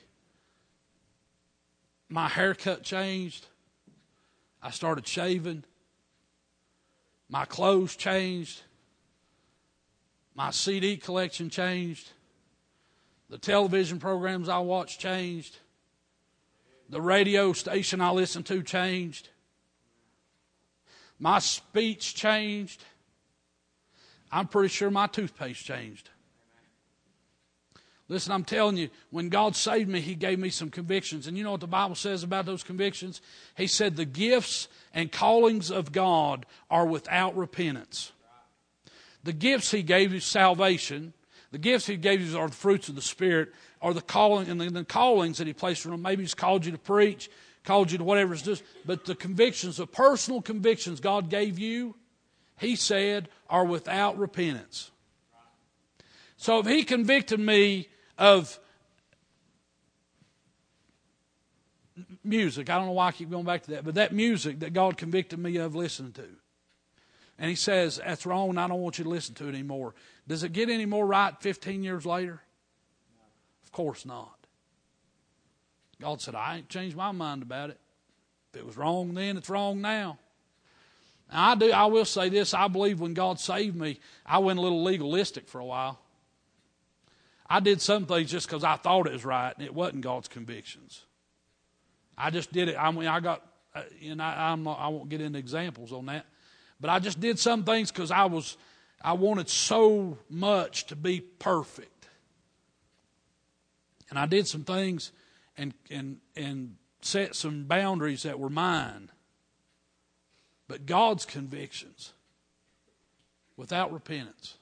A: my haircut changed. I started shaving. My clothes changed. My CD collection changed. The television programs I watched changed. The radio station I listened to changed. My speech changed. I'm pretty sure my toothpaste changed. Listen, I'm telling you, when God saved me, He gave me some convictions. And you know what the Bible says about those convictions? He said the gifts and callings of God are without repentance. The gifts He gave you, salvation. The gifts He gave you are the fruits of the Spirit, are the calling and the callings that He placed on them. Maybe He's called you to preach, called you to whatever it's just. But the convictions, the personal convictions God gave you, He said, are without repentance. So if He convicted me of music, I don't know why I keep going back to that, but that music that God convicted me of listening to, and He says, that's wrong and I don't want you to listen to it anymore. Does it get any more right 15 years later? Of course not. God said, I ain't changed my mind about it. If it was wrong then, it's wrong now. Now I will say this, I believe when God saved me, I went a little legalistic for a while. I did some things just because I thought it was right, and it wasn't God's convictions. I just did it. I mean, I won't get into examples on that, but I just did some things because I wanted so much to be perfect, and I did some things and set some boundaries that were mine. But God's convictions, without repentance.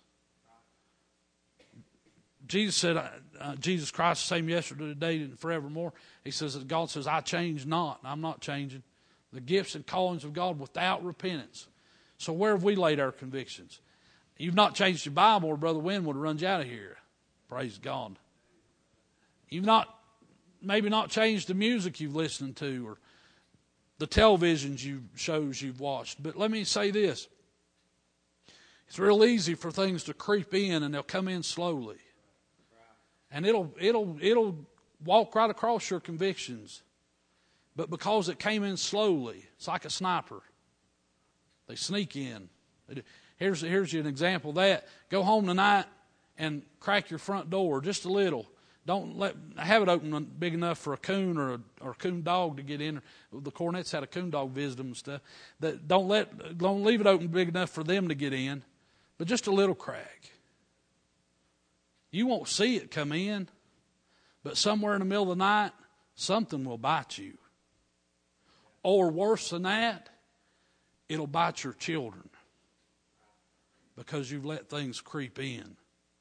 A: Jesus said, Jesus Christ, the same yesterday, today, and forevermore. He says, God says, I change not. I'm not changing. The gifts and callings of God without repentance. So where have we laid our convictions? You've not changed your Bible, or Brother Wynn would have run you out of here. Praise God. You've maybe not changed the music you've listened to, or the television shows you've watched. But let me say this. It's real easy for things to creep in, and they'll come in slowly. And it'll walk right across your convictions. But because it came in slowly, it's like a sniper. They sneak in. Here's an example of that. Go home tonight and crack your front door just a little. Don't have it open big enough for a coon or a coon dog to get in. The Cornets had a coon dog visit them and stuff. Don't leave it open big enough for them to get in, but just a little crack. You won't see it come in, but somewhere in the middle of the night, something will bite you. Or worse than that, it'll bite your children because you've let things creep in.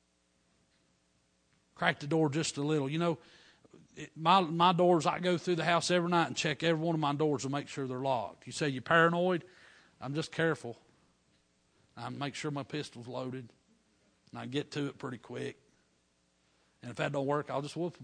A: Crack the door just a little. You know, my doors, I go through the house every night and check every one of my doors to make sure they're locked. You say you're paranoid? I'm just careful. I make sure my pistol's loaded, and I get to it pretty quick. And if that don't work, I'll just whoop them.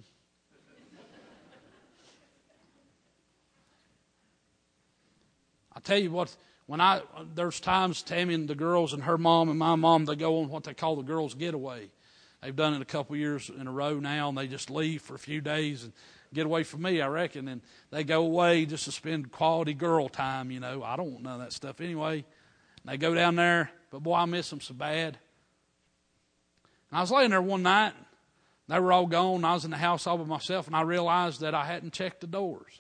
A: I tell you what, there's times Tammy and the girls and her mom and my mom, they go on what they call the girls' getaway. They've done it a couple years in a row now, and they just leave for a few days and get away from me, I reckon. And they go away just to spend quality girl time, you know. I don't want none of that stuff anyway. And they go down there, but boy, I miss them so bad. And I was laying there one night, they were all gone, and I was in the house all by myself, and I realized that I hadn't checked the doors.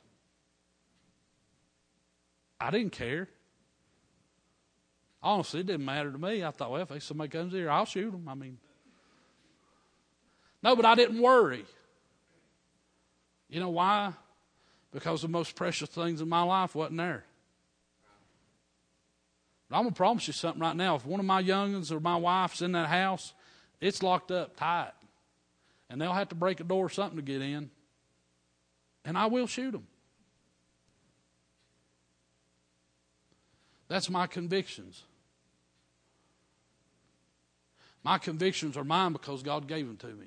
A: I didn't care. Honestly, it didn't matter to me. I thought, well, if somebody comes here, I'll shoot them. I mean, no, but I didn't worry. You know why? Because the most precious things in my life wasn't there. But I'm going to promise you something right now. If one of my young'uns or my wife's in that house, it's locked up tight. And they'll have to break a door or something to get in. And I will shoot them. That's my convictions. My convictions are mine because God gave them to me.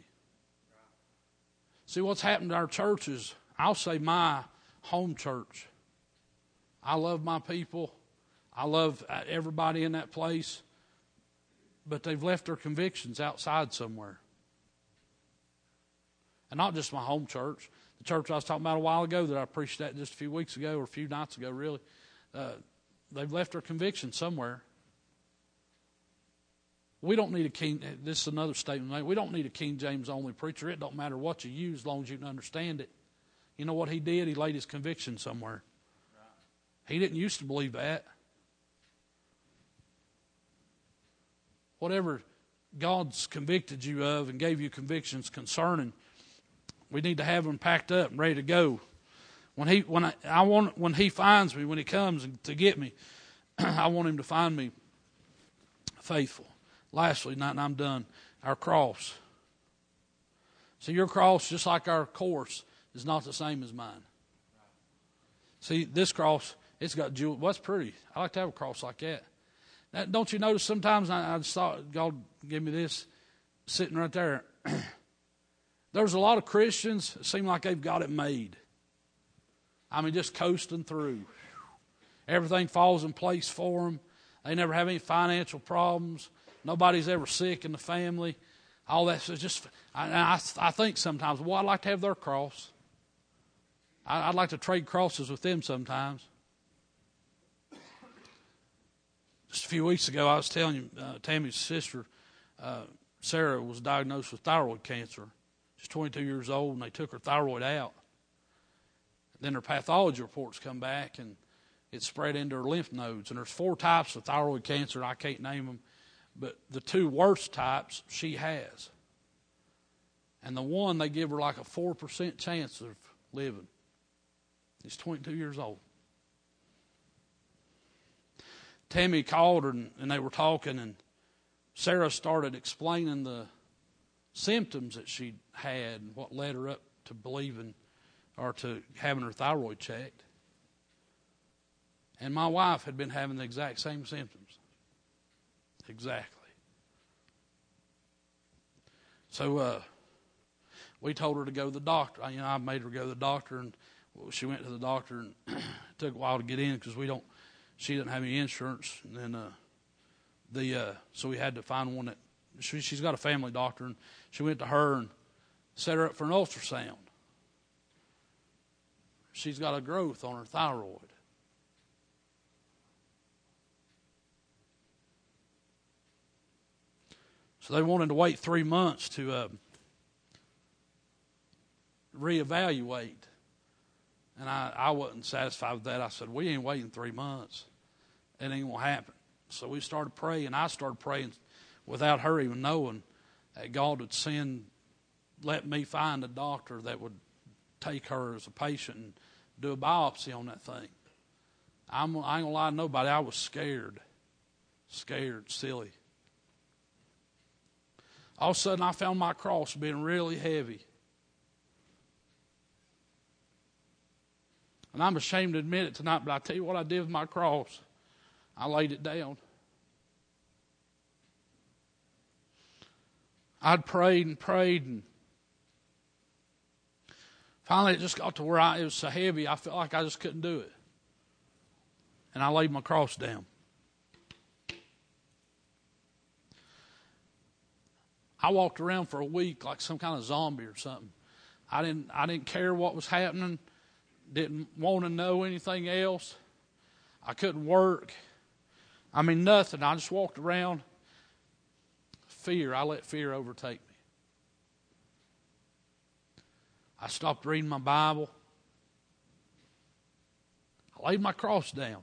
A: See, what's happened to our churches, I'll say my home church. I love my people. I love everybody in that place. But they've left their convictions outside somewhere. And not just my home church. The church I was talking about a while ago that I preached at just a few weeks ago, or a few nights ago really. They've left their convictions somewhere. We don't need a King, this is another statement, we don't need a King James only preacher. It don't matter what you use as long as you can understand it. You know what he did? He laid his conviction somewhere. He didn't used to believe that. Whatever God's convicted you of and gave you convictions concerning, we need to have them packed up and ready to go. When he finds me, when he comes to get me, I want him to find me faithful. Lastly, and I'm done, our cross. See, your cross, just like our course, is not the same as mine. See, this cross, it's got jewels. Well, it's pretty. I like to have a cross like that. Now, don't you notice sometimes, I just thought God gave me this sitting right there. There's a lot of Christians that seem like they've got it made. I mean, just coasting through. Everything falls in place for them. They never have any financial problems. Nobody's ever sick in the family. All that. So just, I think sometimes, well, I'd like to have their cross. I'd like to trade crosses with them sometimes. Just a few weeks ago, I was telling you, Tammy's sister, Sarah, was diagnosed with thyroid cancer. She's 22 years old, and they took her thyroid out. Then her pathology reports come back, and it spread into her lymph nodes. And there's 4 types of thyroid cancer. I can't name them. But the 2 worst types she has. And the one, they give her like a 4% chance of living. She's 22 years old. Tammy called her, and they were talking, and Sarah started explaining the symptoms that she had and what led her up to believing or to having her thyroid checked. And my wife had been having the exact same symptoms. Exactly. So we told her to go to the doctor. I made her go to the doctor, and she went to the doctor, and it took a while to get in because she didn't have any insurance. And then so we had to find one that she's got a family doctor, and she went to her and set her up for an ultrasound. She's got a growth on her thyroid. So they wanted to wait 3 months to reevaluate. And I wasn't satisfied with that. I said, we ain't waiting 3 months. It ain't going to happen. So we started praying. I started praying without her even knowing that God would let me find a doctor that would take her as a patient and do a biopsy on that thing. I ain't going to lie to nobody. I was scared, silly. All of a sudden, I found my cross being really heavy. And I'm ashamed to admit it tonight, but I tell you what I did with my cross. I laid it down. I'd prayed and prayed, and finally it just got to where it was so heavy I felt like I just couldn't do it. And I laid my cross down. I walked around for a week like some kind of zombie or something. I didn't care what was happening. Didn't want to know anything else. I couldn't work. I mean, nothing. I just walked around. Fear. I let fear overtake me. I stopped reading my Bible. I laid my cross down.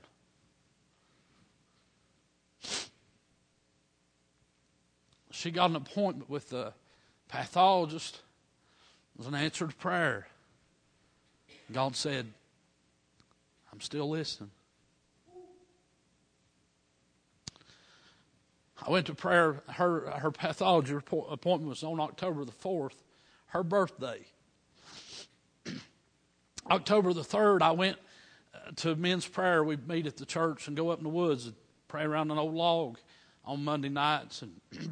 A: She got an appointment with the pathologist. It was an answered prayer. God said, I'm still listening. I went to prayer. Her pathology appointment was on October the 4th, her birthday. October the 3rd, I went to men's prayer. We'd meet at the church and go up in the woods and pray around an old log on Monday nights. And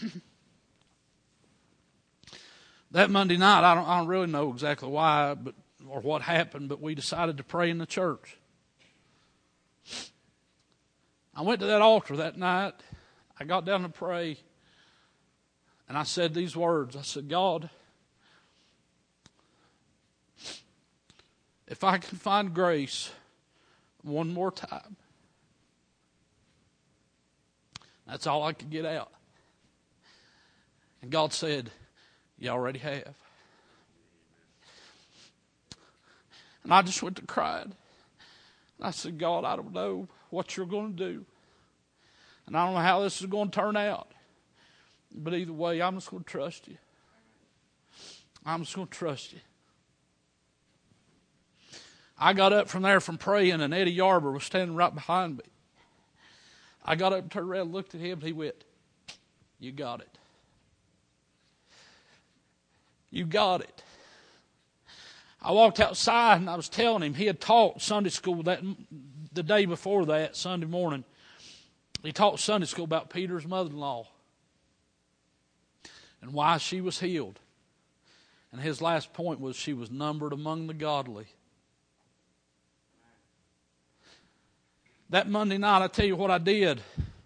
A: that Monday night, I don't really know exactly why or what happened, but we decided to pray in the church. I went to that altar that night. I got down to pray, and I said these words. I said, God, if I can find grace one more time, that's all I could get out. And God said, you already have. And I just went to crying. And I said, God, I don't know what you're going to do. And I don't know how this is going to turn out. But either way, I'm just going to trust you. I'm just going to trust you. I got up from there from praying, and Eddie Yarber was standing right behind me. I got up and turned around and looked at him, and he went, you got it. You got it. I walked outside, and I was telling him, he had taught Sunday school the day before that, Sunday morning. He taught Sunday school about Peter's mother-in-law and why she was healed. And his last point was she was numbered among the godly. That Monday night, I tell you what I did.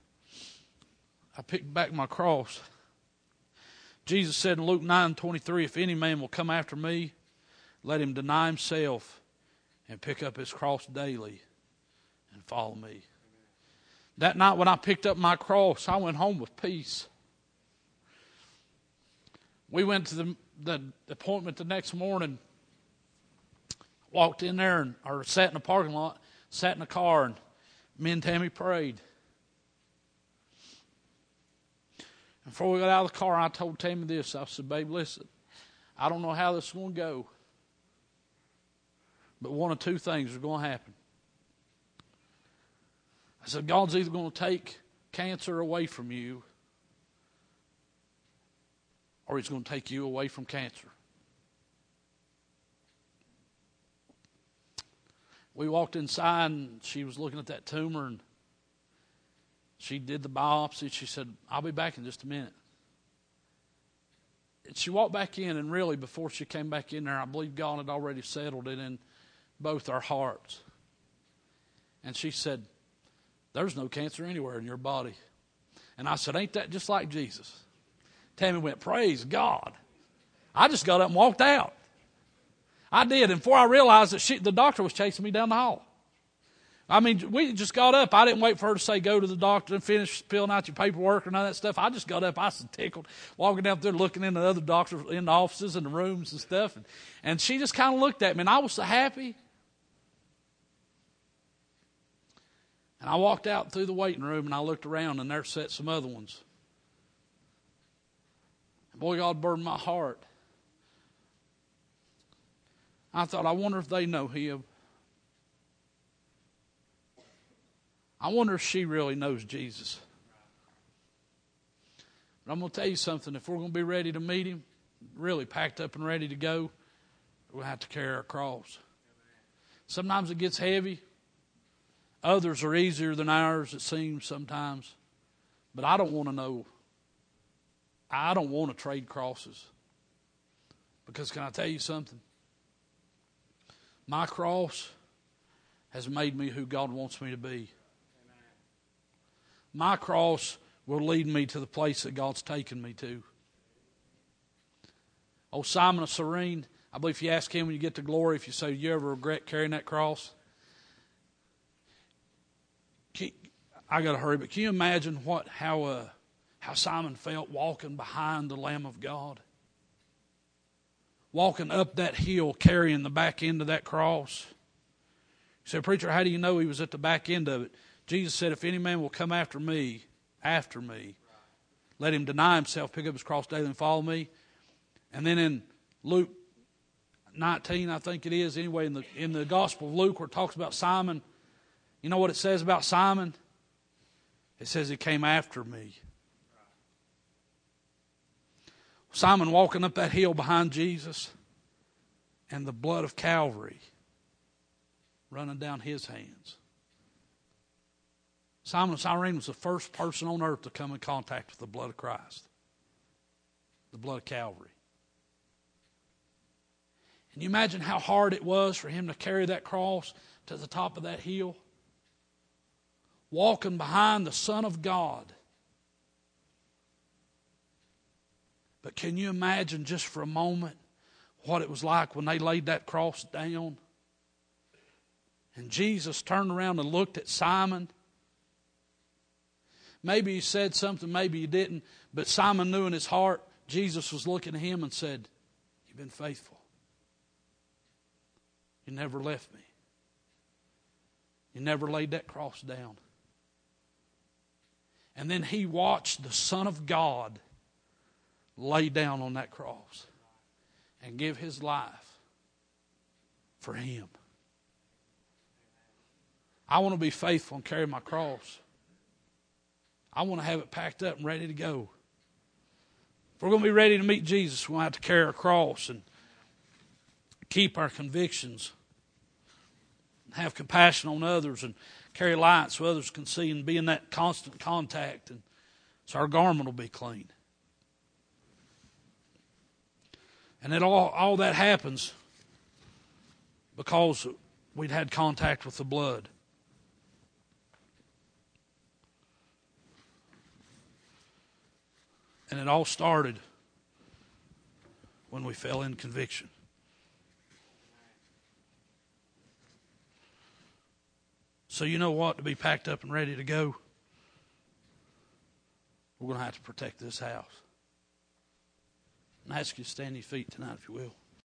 A: I picked back my cross. Jesus said in Luke 9:23, if any man will come after me, let him deny himself and pick up his cross daily and follow me. That night when I picked up my cross, I went home with peace. We went to the appointment the next morning, walked in there or sat in the parking lot, sat in the car, and me and Tammy prayed. And before we got out of the car, I told Tammy this. I said, babe, listen, I don't know how this is going to go, but one of two things are going to happen. I said, God's either going to take cancer away from you, or he's going to take you away from cancer. We walked inside, and she was looking at that tumor, and she did the biopsy. She said, I'll be back in just a minute. And she walked back in, and really before she came back in there, I believe God had already settled it in both our hearts. And she said, there's no cancer anywhere in your body. And I said, ain't that just like Jesus? Tammy went, praise God. I just got up and walked out. I did. And before I realized that the doctor was chasing me down the hall. I mean, we just got up. I didn't wait for her to say, go to the doctor and finish filling out your paperwork and all that stuff. I just got up. I was tickled, walking down there looking into the other doctors in the offices and the rooms and stuff. And she just kind of looked at me, and I was so happy. And I walked out through the waiting room, and I looked around, and there sat some other ones. And boy, God burned my heart. I thought, I wonder if they know him. I wonder if she really knows Jesus. But I'm going to tell you something. If we're going to be ready to meet him, really packed up and ready to go, we'll have to carry our cross. Sometimes it gets heavy. Others are easier than ours, it seems sometimes. But I don't want to know I don't want to trade crosses. Because can I tell you something? My cross has made me who God wants me to be. My cross will lead me to the place that God's taken me to. Oh, Simon of Cyrene, I believe if you ask him when you get to glory, if you say, "Do you ever regret carrying that cross?" I got to hurry, but can you imagine how Simon felt walking behind the Lamb of God? Walking up that hill carrying the back end of that cross. You say, "Preacher, how do you know he was at the back end of it?" Jesus said, "If any man will come after me, let him deny himself, pick up his cross daily and follow me." And then in Luke 19, I think it is, anyway, in the Gospel of Luke where it talks about Simon, you know what it says about Simon? It says he came after me. Simon walking up that hill behind Jesus and the blood of Calvary running down his hands. Simon of Cyrene was the first person on earth to come in contact with the blood of Christ. The blood of Calvary. Can you imagine how hard it was for him to carry that cross to the top of that hill? Walking behind the Son of God. But can you imagine just for a moment what it was like when they laid that cross down? And Jesus turned around and looked at Simon. Maybe he said something, maybe he didn't. But Simon knew in his heart, Jesus was looking at him and said, "You've been faithful. You never left me. You never laid that cross down." And then he watched the Son of God lay down on that cross and give his life for him. I want to be faithful and carry my cross. I want to have it packed up and ready to go. If we're going to be ready to meet Jesus, we're going to have to carry our cross and keep our convictions, have compassion on others, and carry lights so others can see, and be in that constant contact, and so our garment will be clean. And it all that happens because we'd had contact with the blood. And it all started when we fell in conviction. So you know what? To be packed up and ready to go, we're going to have to protect this house. And I ask you to stand to your feet tonight, if you will.